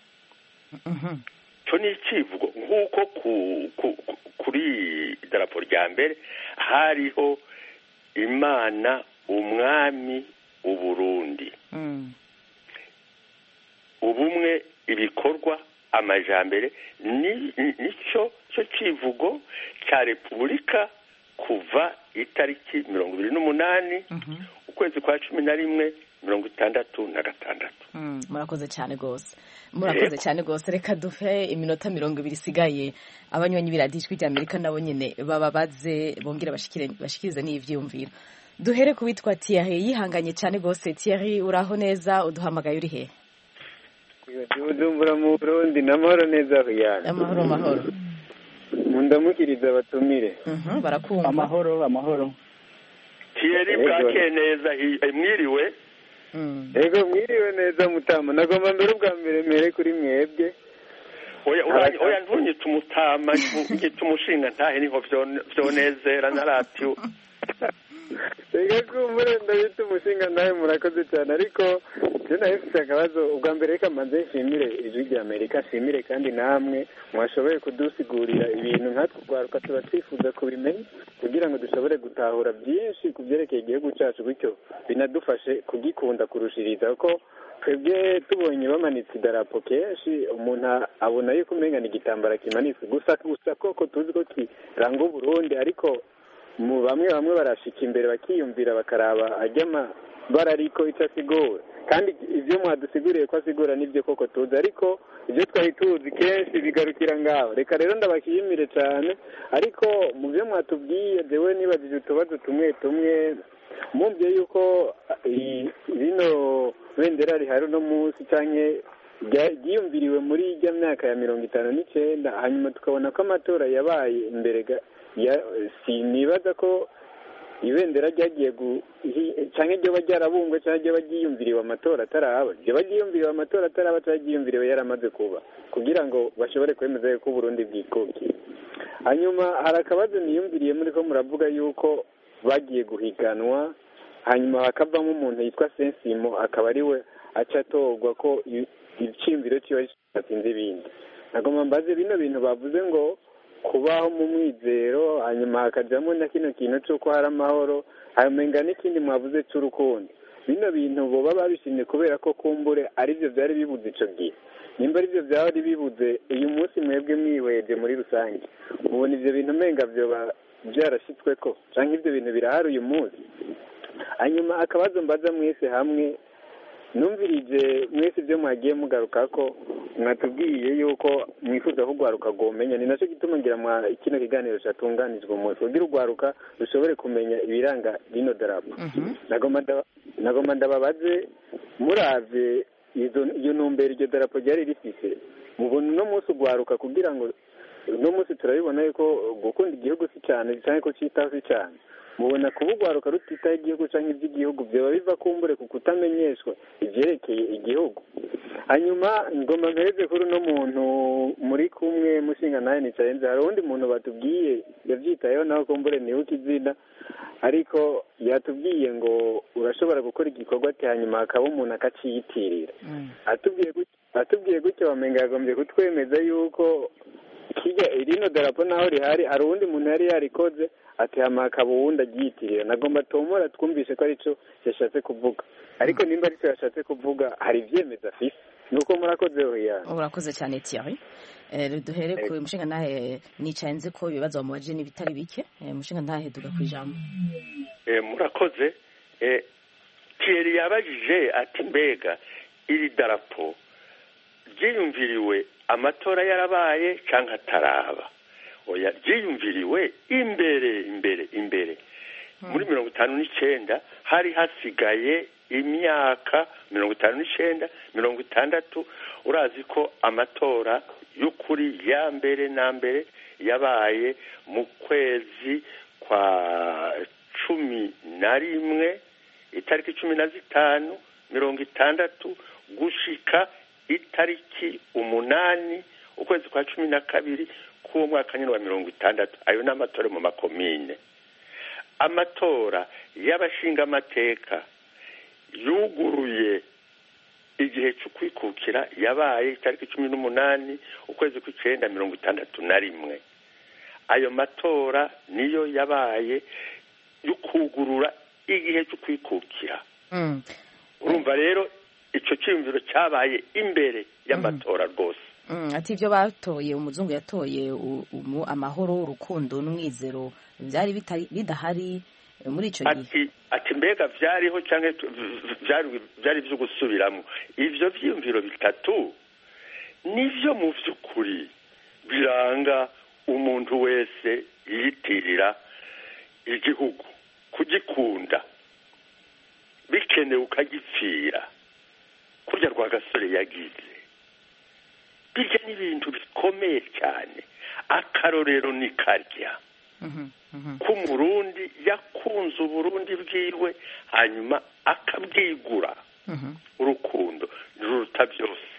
cyo ni icivugo nk'uko kuri idarapo rya mbere hariho Imana, umwami, Uburundi, ubumwe, ibikorwa, amajambere. Nicyo civugo cya Repubulika kuva itariki 28 ukwezi kwa 11 1966. murakoze cyane gose, murakoze cyane gose. Reka dufe iminota 20 isigaye abanywanyi biradijwe rya Amerika nabo nyene bababaze bongera bashikirize n'ivyumviro. Duhere kubitwa Thierry, yihanganye cyane gose. Thierry, uraho neza? Uduhamagaye uri he? Udumbura mu Burundi. Namahoro neza Riyana. Amahoro. Mundamukiriza abatumire. Barakumva. Amahoro. Thierry, bwake neza, mwiriwe? Ego mwiriwe neza Mutama. Nagomba mbere ubwa mbere mere kuri mwebwe. Oya ntunyita umutama, nyita umushinga ntahe niho vyonezera na radio. Ega kumbure ndabita umushinga ntahe, murakoze cyane. Ariko je nahise akabazo ubwa mbere, reka manze nshimire ijwi rya Amerika, nshimire kandi namwe mwashoboye kudusigurira ibintu nkatwe twaruka tuba twifuza kubimenya, kugira ngo dushobore gutahura byinshi ku byerekeye igihugu cyacu, bityo binadufashe kugikunda kurushiriza. Kuko twebwe tubonye bamanitse idarapo kenshi umuntu abona yuko umenga ni igitambara kimanitse gusa koko tuzi ko kiranga Uburundi, ariko mu bamwe barashika imbere bakiyumvira bakaraba ajyama barariko icyo asigura, kandi ibyo mwadusiguriye ko asigura nibyo koko tuzi, ariko ibyo twari tuzi kenshi bigarukira ngaho. Reka rero ndabashimire cyane, ariko mu byo mwatubwiye jewe nibajije utubazo tumwe mumvye yuko rino bendera rihari uno munsi canke ryiyumviriwe muri ijya myaka ya 59, hanyuma tukabona ko amatora yabaye imbere sinibaza ko ibendera ryagiye canke ryo ryarabungwe canke ryo ryiyumviriwe amatora ataraba, ryo ryiyumviriwe amatora ataraba canke ryiyumviriwe yaramaze kuba, kugira ngo bashobore kwemeza ko Burundi bwikukira. Hanyuma hari akabazo niyumviriye muri ko muravuga yuko bagiye guhiganwa, hanyuma hakavamo umuntu yitwa Sensimo, akaba ari we aca atorwa ko iciyumviro ciwe kitatsinze ibindi. Nagomba mbaze bino bintu bavuze ngo kubaho mu mwizero, hanyuma hakajyamo na kino kintu cy'uko hari amahoro, hamenga n'ikindi mwavuze cy'urukundo. Bino bintu boba babishimye kubera ko kumbure aribyo byari bibuze ico gihe. Nimba aribyo byari bibuze uyu munsi mwebwe mwihweje muri rusange, mubona ivyo bintu menga vyoba byarashitsweko canke ivyo bintu birahari uyu munsi? Hanyuma akabazo mbaza mwese hamwe, numvirije mwese ibyo mwagiye mugaruka ko mwatubwiye yuko mwifuza ko urwaruka rwomenya, ni nacyo gituma ngira kino kiganiro cyatunganijwe umunsi kugira urwaruka rushobore kumenya ibiranga rino darapo. Nagomba ndababaze, muravye iyo ntumbero iryo darapo ryari rifise, mubona uno munsi urwaruka, kugira ngo uno munsi turabibona yuko gukunda igihugu si cyane cyane ko citaho si cyane, mubona kuba urwaruka rutitaho igihugu canke ivy'igihugu vyoba biva kumbure ku kutamenyeshwa ivyerekeye igihugu? Hanyuma ngomba mpereze kuri uno muntu muri kumwe mushinga naye nicayenze, hari uwundi muntu batubwiye yavyitayeho naho kumbure nibuka izina, ariko yatubwiye ngo urashobora gukora igikorwa ati hanyuma hakaba umuntu akaciyitirira. atubwiye gutyo wamenga yagombye kutwemeza yuko rino darapo naho rihari hari uwundi muntu yari yarikoze ati hama hakaba uwundi agiyitirira. Nagomba tomora twumvise ko arico yashatse kuvuga, ariko nimba arico yashatse kuvuga hari ivyemeza afise. nuko murakoze oya urakoze cyane Thierry. Duhere ku mushinga ntahe nicaye nzi ko ibibazo bamubajije n'ibitari bike. Mushinga ntahe duga ku ijambo. Murakoze. Thierry yabajije ati mbega iri darapo ryiyumviriwe amatora yarabaye cyangwa ataraba. Oya ryiyumviriwe imbere muri 59 hari hasigaye imyaka 59 60. Urazi ko amatora y'ukuri ya mbere na mbere yabaye mu kwezi kwa 11 itariki 15 60 gushika itariki 8 ukwezi kwa 12 k'uwo mwaka nyine wa 60. Ayo ni amatora mu makomine. Amatora y'abashinga amateka yuguruye igihe cyo kwikukira yabaye itariki 18 ukwezi kwa 9 ayo matora niyo yabaye yukugurura igihe cyo kwikukira. Urumva rero icyo cyumviro cyabaye imbere y'amatora rwose. Ati ibyo batoye umuzungu yatoye amahoro urukundo n'umwizero byari bidahari muri icyo gihe. Ati mbega byariho cyangwa byari byo gusubiramo. Ivyo vyumviro bitatu nivyo mu vy'ukuri biranga umuntu wese yiyitirira igihugu, kugikunda bikenewe ukagipfira kurya rwa gasore yagize. Birya n'ibintu bikomeye cyane. Akarorero ni karya k'umurundi yakunze uburundi bwiwe hanyuma akabwigura. Urukundo ruruta byose.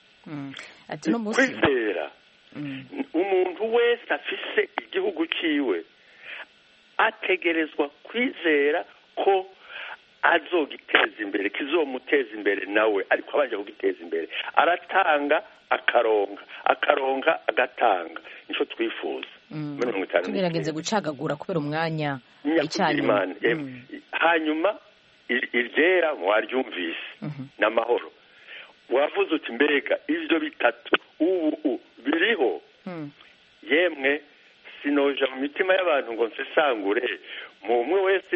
Ati no musi kwizera umuntu wese afise igihugu ciwe ategerezwa kwizera ko azogiteza imbere, kizomuteza imbere nawe, ariko abanje kugiteza imbere aratanga akaronga agatanga. Nico twifuza. Tugerageze gucagagura kubera umwanya icyanyuma. Hanyuma iryera mwaryumvise n'amahoro. Wavuze uti mbega ivyo bitatu ubu biriho. Yemwe sinoja mu mitima y'abantu ngo nsesangure, mumwe wese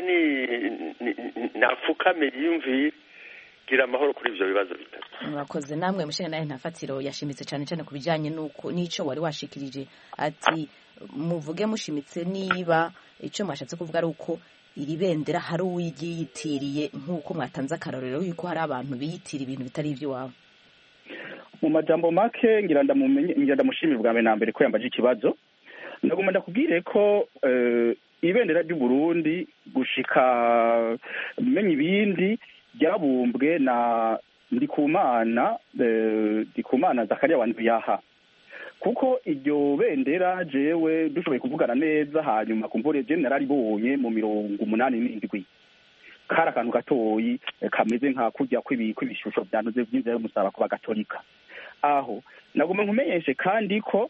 nafukame yiyumvire gira amahoro kuri ivyo bibazo bitatu. Murakoze namwe mushinga naye ntafatiro yashimitse cyane ku bijanye nuko nico wari washikirije. Ati muvuge mushimitse niba ico mwashatse kuvuga ari uko iri bendera hari uwigiyitiriye nk'uko mwatanze akarorero yuko hari abantu biyitira ibintu bitari ivy'iwabo. Mu majambo make ngira ndamushimira bwa mbere na mbere ko yambaje ikibazo. Ndagomba ndakubwire ko ibendera ry'u Burundi gushika menye ibindi ryabumbwe na Ndikumana Zakaria wa Nduyaha. Kuko iryo bendera jewe dushoboye kuvugana neza hanyuma kumvore generali bonye mu 87 kara kantu gatoyi kameze nka kujya kwibishusho byantuze by'inzira y'umusaba ku bagatolika. Aho nagomba nkumenyeshe kandi ko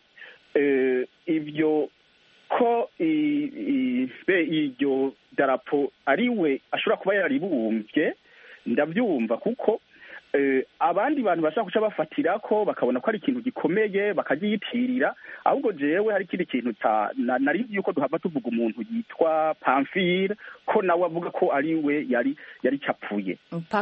ibyo ko iryo darapo ariwe ashobora kuba yararibumbye ndabyumva kuko abandi bantu bashaka kuca bafatira ko bakabona ko ari ikintu gikomeye bakagiyitirira. Ahubwo jewe hari ikindi kintu nari yuko duhava tuvuga umuntu yitwa Pamphile ko nawe avuga ko ariwe yari capfuye.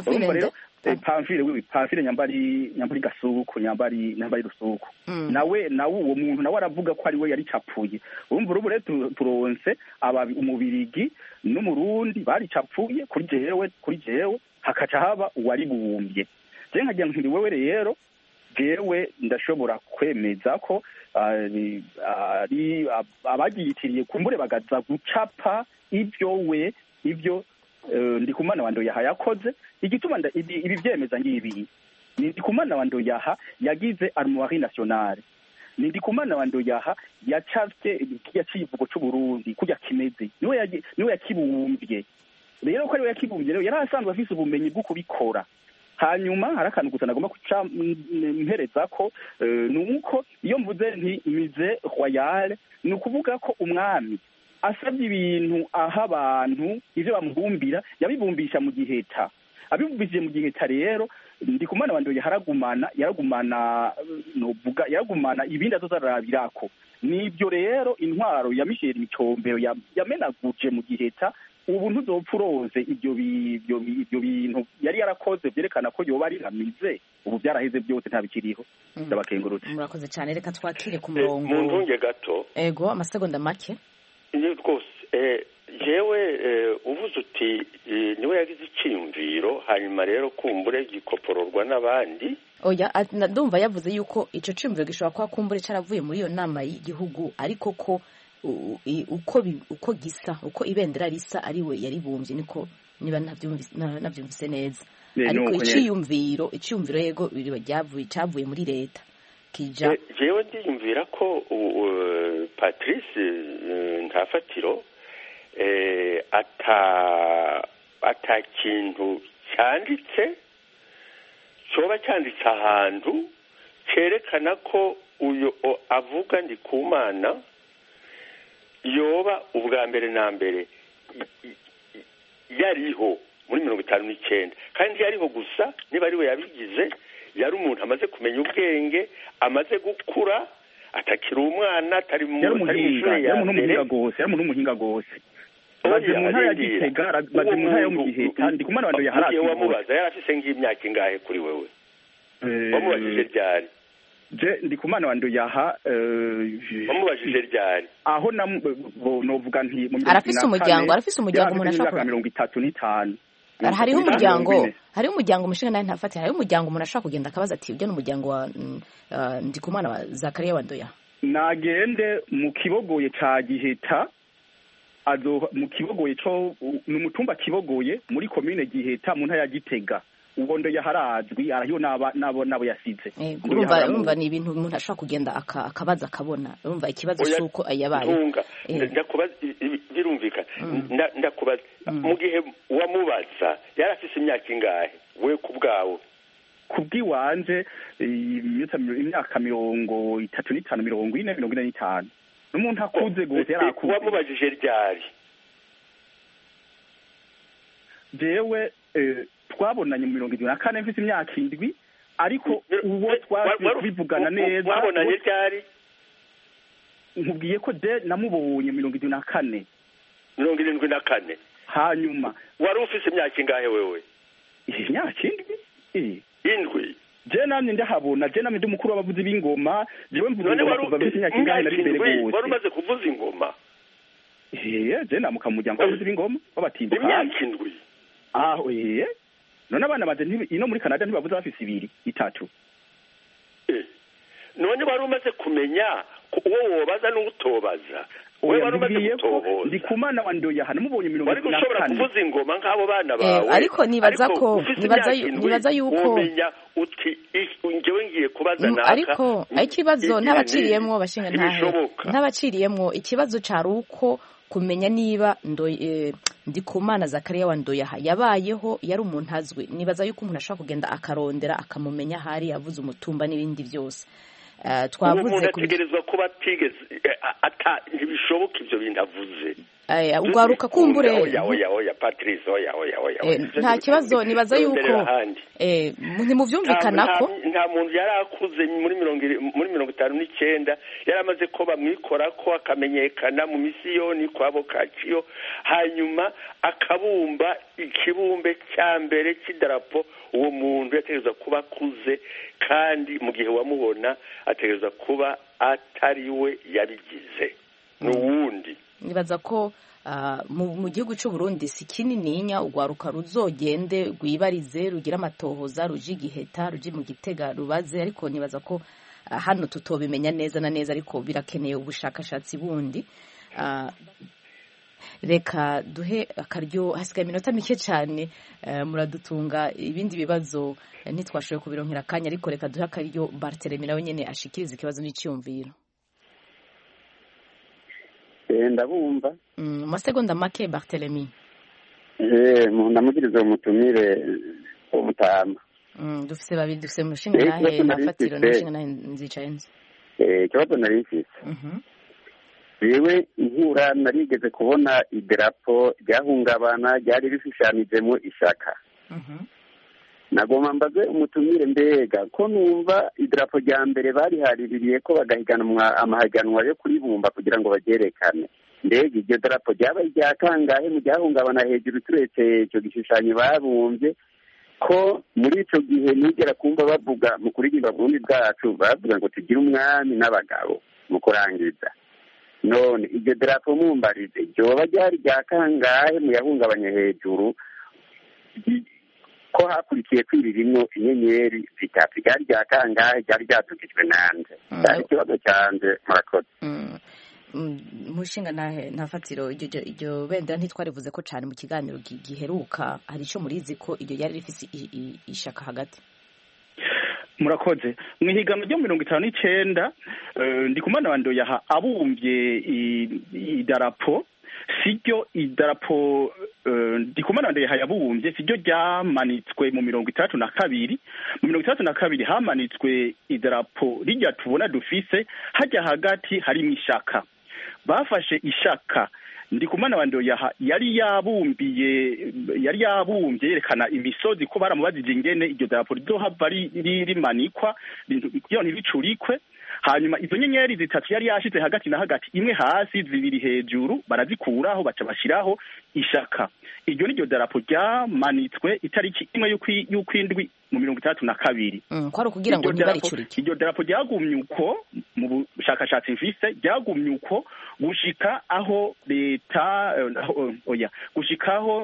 Pamphile nyambari gasuku nyambari rusuku. Nawe uwo muntu nawe aravuga ko ariwe yari capfuye. Urumva ubu rero turonse umubirigi n'umurundi bari capfuye kuri jewe hakaca haba uwari bubumbye. Je nkagira nkiri wewe rero jewe ndashobora kwemeza ko ari abagiyitiriye kumbure bagaza gucapa ibyo Ndikumana wa Ndoyaha yakoze. Igituma ibi byemeza ngibi ni Ndikumana wa Ndoyaha yagize armoire nationale. Ni Ndikumana wa Ndoyaha yacafye ikivugo cy'u Burundi kujya kimeze niwe yakibumbye. Rero ko ariwe yakibumbye rero yarasanzwe afise ubumenyi bwo kubikora. Hanyuma harakantu gusa nagomba kuca mpereza ko nuko iyo mvuze nti mise royale ni ukuvuga ko umwami asabye ibintu aha abantu ivyo bamubumbira yabibumbisha mu giheta. abibubije mu giheta rero Ndikumana wa Ndoye yaragumana ibindi azozarabirako nibyo rero intwaro ya Michel Micombero yamenaguje mu giheta ubu ntuzopfa uroze ibyo bintu yari yarakoze byerekana ko yoba aramize ubu byaraheze byose ntabikiriho ndabakengurutse. Murakoze cyane, reka twakire ku murongo mu ntunge gato ego amasegonda make rwose. jewe uvuze uti niwe yagize icyiyumviro hanyuma rero kumbure gikopororwa n'abandi. Oya ndumva yavuze yuko ico cyumviro gishobora kuba kumbure caravuye muri iyo nama y'igihugu ariko ko uko gisa uko ibendera risa ariwe yaribumbye niko niba navyumvise neza ariko icyiyumviro yego cyavuye muri leta kija. Jewe ndiyumvira ko Patrice Ntafatiro ata kintu cyanditse coba cyanditse ahantu cyerekana ko uyu avuga Ndikumana yoba ubwa mbere na mbere yariho muri 59 kandi yariho gusa niba ariwe yabigize yari umuntu amaze kumenya ubwenge amaze gukura atakiri umwana atari mu ishuri ya mbere yari umuntu umuhinga gose baje mu ntara ya Gitega baje mu ntara yo mu Giheta Ndikumana wa Ndoye harati wamubaza yari afise nk'imyaka ingahe kuri wewe wamubajije ryari? Ndikumana wa Ndoye wamubajije ryari? aho novuga nti arafise umuryango umuntu ashaka 35 hariho umuryango umushinga nawe ntafate hariho umuryango umuntu ashaka kugenda akabaza ati ujya n'umuryango wa Ndikumana wa Zakariya wa Ndoye nagende mu kibogoye ca Giheta mu kibogoye cyo n'umutumba kibogoye muri commune Giheta mu ntara ya Gitega ubwo Ndoye harazwi arahiyo nabo yasize. urumva ni ibintu umuntu ashaka kugenda akabaza akabona urumva ikibazo cyuko ayabaye ndakubaza birumvikana ndakubaza mu gihe wamubaza yari afise imyaka ingahe we kubwawe? Kubwiwanje imyaka 35 40 n'umuntu akuze gose yarakuze. Wamubajije ryari? Jewe twabonanye mu 74 mfise imyaka 7 ariko uwo twabivugana neza. Wabonanye ryari? Nkubwiye ko je namubonye 74 74 hanyuma wari ufise imyaka ingahe wewe? Imyaka 7 indwi. Je namye ndahabona je namye ndumukuru w'abavuzi b'ingoma jewe mvuze kuva bisi imyaka ingahe nari imbere gose. Wari umaze kuvuza ingoma? Je namuka mu muryango w'abavuzi b'ingoma babatimbuka imyaka indwi. None abana baje ino muri Canada ntibavuze bafise 2 3. None wari umaze kumenya uwo wobaza n'utobaza wewe wari umaze gutoboza. Ndikumana wa Ndoye mubonye 74 wari gushobora kuvuza ingoma nk'abo bana bawe ariko nibaza yuko umenya uti ngewe ngiye kubaza naka ariko ikibazo ntabaciriyemwo bashinga ntabaciriyemwo ikibazo cari uko kumenya niba Ndikumana Zakariya wa Ndoye yabayeho yari umuntu azwi. Nibaza yuko umuntu ashaka kugenda akarondera akamumenya hari yavuze umutumba n'ibindi byose twavuze kutegerezwa kuba tigeze ntibishoboka ibyo bintu avuze. Ugaruka kumbure oya Patrice oya nta kibazo. Nibaza yuko ntimuvyumvikana ko nta muntu yari akuze muri 59 yari amaze ko bamwikora ko akamenyekana mu misiyoni kwabo kaciyo hanyuma akabumba ikibumbe cya mbere cy'idarapo. Uwo muntu yategereza kuba akuze kandi mu gihe wamubona ategereza kuba atari we yabigize n'uwundi. Nibaza ko mu gihugu cy'u Burundi si kinininya ugwaruka ruzogende rwibarize rugira amatohoza ruji Giheta ruji mu Gitega rubaze ariko nibaza ko hano tutobimenya neza na neza ariko birakeneye ubushakashatsi bundi. Reka duhe akaryo hasigaye iminota mike cyane muradutunga ibindi bibazo ntitwashoboye kubironkera kanya ariko reka duhe akaryo Barthelemy nawe nyene ashikiriza ikibazo n'icyumviro. Ndabumva masegonda make Barthelemy. Ndamugiriza umutumire umutama. Dufise babiri dufise mushinga nahe nafatiro n'umushinga nahe nzicayenze. Ikibazo nari mfise yewe inkura narigeze kubona idarapo ryahungabana ryari rishushanijemo ishaka nagomba mbaze umutumire mbega ko numva idarapo rya mbere barihaririye ko bagahiganwa amahiganwa yo kuribumba kugira ngo baryerekane, mbega iryo darapo ryabaye irya kangahe mu ryahungabana hejuru turetse icyo gishushanyo babumbye, ko muri icyo gihe nigera kumva bavuga mu kuririmba Burundi bwacu bavuga ngo tugire umwami n'abagabo mu kurangiza. None iryo darapo mumbarize ryoba ryari rya kangahe mu yahungabanye hejuru ko hakurikiye kwiririmwo inyenyeri zitatu, ryari rya kangahe, ryari ryatugijwe nande? Cyari ikibazo cyanjye, murakoze. Mushinga nta fatiro iryo bendera ntitwarivuze ko cyane mu kiganiro giheruka, hari icyo murizi ko iryo ryari rifise ishaka hagati? Murakoze. Mu ihiganwa ryo 59 Ndikumana wa Ndoyaha abumbye idarapo, siryo idarapo Ndikumana wa Ndoyaha yabumbye siryo ryamanitswe mu 32. Mu 32 hamanitswe idarapo rijya tubona dufise, hajya hagati harimo ishaka. Bafashe ishaka Ndikumana wa Ndoyaha yari yabumbye yerekana imisozi ko baramubajije ingene iryo darapo rizohava rimanikwa kugira ntibicurikwe. Hanyuma izo nyenyeri zitatu yari yashize hagati na hagati, imwe hasi zibiri hejuru, barazikuraho baca bashiraho ishaka. Iryo ni ryo darapo ryamanitswe itariki imwe y'ukwindwi mu 32. Kwari ukugira ngo ntibaricurike. Iryo darapo ryagumye uko mu bushakashatsi mfise, ryagumye uko gushika aho leta gushikaho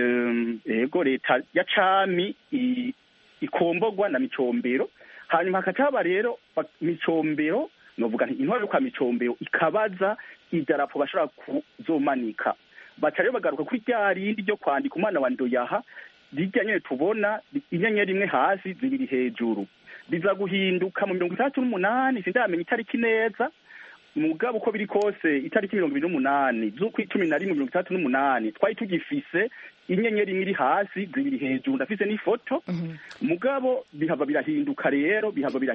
leta ya cami ikombogwa na Micombero. Hanyuma hakataba rero Micombero, novuga nti intwaro yo kwa Micombero ikabaza idarapo bashobora kuzomanika. Baca rero bagaruka kuri rya rindi ryo kwandika umwana wa Ndoyaha, rijya nyene tubona inyenyeri imwe hasi zibiri hejuru. Biza guhinduka mu 38, sindamenya itariki neza, mugabo uko biri kose itariki 28 z'ukwicumi na rimwe 38 twari tugifise inyenyeri imwe iri hasi zibiri hejuru, ndafise n'ifoto. Mugabo bihava birahinduka rero,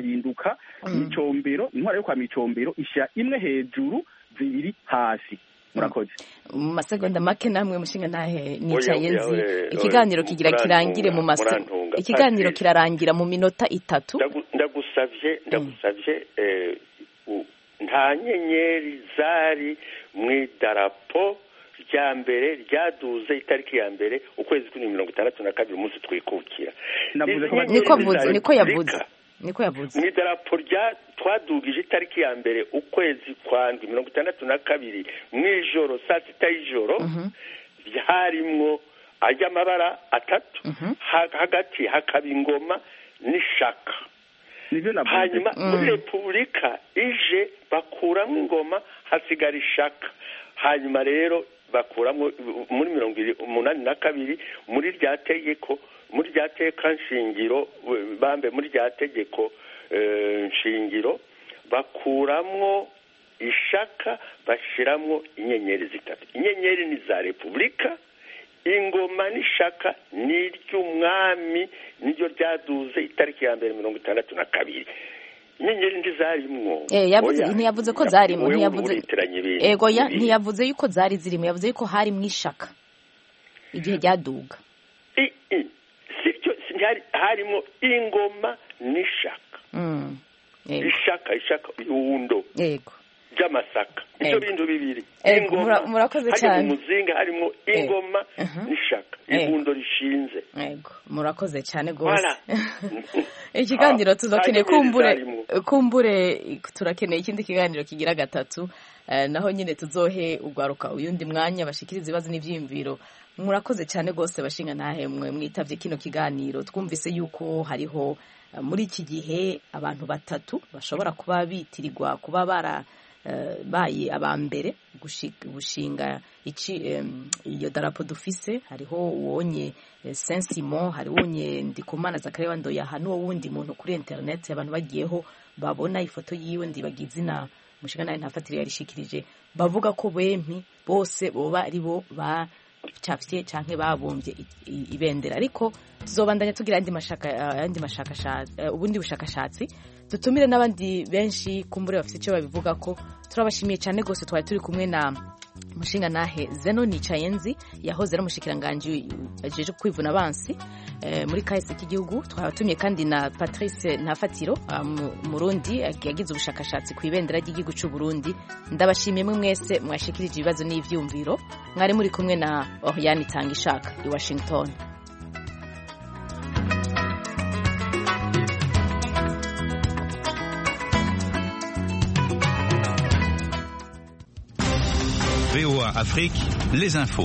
Micombero, intwaro yo kwa Micombero isha imwe hejuru zibiri hasi. Murakoze. Mu masegonda make namwe mushinga ntahe nicaye nzi ikiganiro kigira kirangire mu ikiganiro kirarangira mu minota 3. Ndagusavye nta nyenyeri zari mu idarapo rya mbere ryaduze itariki ya mbere ukwezi kwa 62 umunsi twikukira. Niko yavuze. Mu idarapo twadugije itariki ya mbere ukwezi kwa 62 mw'ijoro saa 6 y'ijoro, harimwo ajya amabara atatu, hagati hakaba ingoma n'ishaka. Hanyuma muri Repubulika ije bakuramo ingoma hasigara ishaka. Hanyuma rero bakuramo muri 82 muri rya tegeko, muri rya teka nshingiro bambe muri rya tegeko nshingiro bakuramwo ishaka bashiramwo inyenyeri zitatu. Inyenyeri ni za Repubulika, ingoma n'ishaka ni ry'umwami, niryo ryaduze itariki ya mbere 62. Inyenyeri ndizarimwo ntiyavuze ko zarimo, ntiyavuze yuko zari zirimo, yavuze yuko harimo ishaka igihe ryaduga. Harimo ingoma n'ishaka. Ishaka iwundo by'amasaka, ibyo bintu bibiri. Murakoze cyane. Harimo umuzinga, harimo ingoma n'ishaka, iwundo rishinze. Murakoze cyane gose. Ikiganiro tuzokeneye kumbure turakeneye ikindi kiganiro kigira gatatu, naho nyine tuzohe ugwaruka uyundi mwanya bashikiriza ibibazo n'ivyiyumviro. Murakoze cyane gose bashinga ntahemwe mwitavye kino kiganiro. Twumvise yuko hariho muri iki gihe abantu batatu bashobora kuba bitirirwa kuba baye abambere gushinga iyo darapo dufise. Hariho uwonye Saint-Simon, hari uwonye Ndikumana Zakaria wa Ndoyaha, n'uwo wundi muntu kuri internet abantu bagiyeho babona ifoto yiwe ndibagize na mushinga naye ntafatire yarishikirije, bavuga ko bempi bose boba ari bo bacafye canke babumbye ibendera. Ariko tuzobandanya tugira ubundi bushakashatsi, dutumire n'abandi benshi kumbure bafite icyo babivuga ko. Turabashimiye cyane gose, twari turi kumwe na umushinga nahe Zeno Nicayenzi yahoze ari umushikiranganji ajeje kwivuna abansi muri kahise k'igihugu. Twabatumye kandi na Patrice Ntafatiro Murundi yagize ubushakashatsi ku ibendera ry'igihugu cy'u Burundi. Ndabashimiye mwe mwese mwashikirije ibibazo n'ivyumviro. Mwari muri kumwe na Oriane Itangishaka i Washington. VOA Afrique, les infos.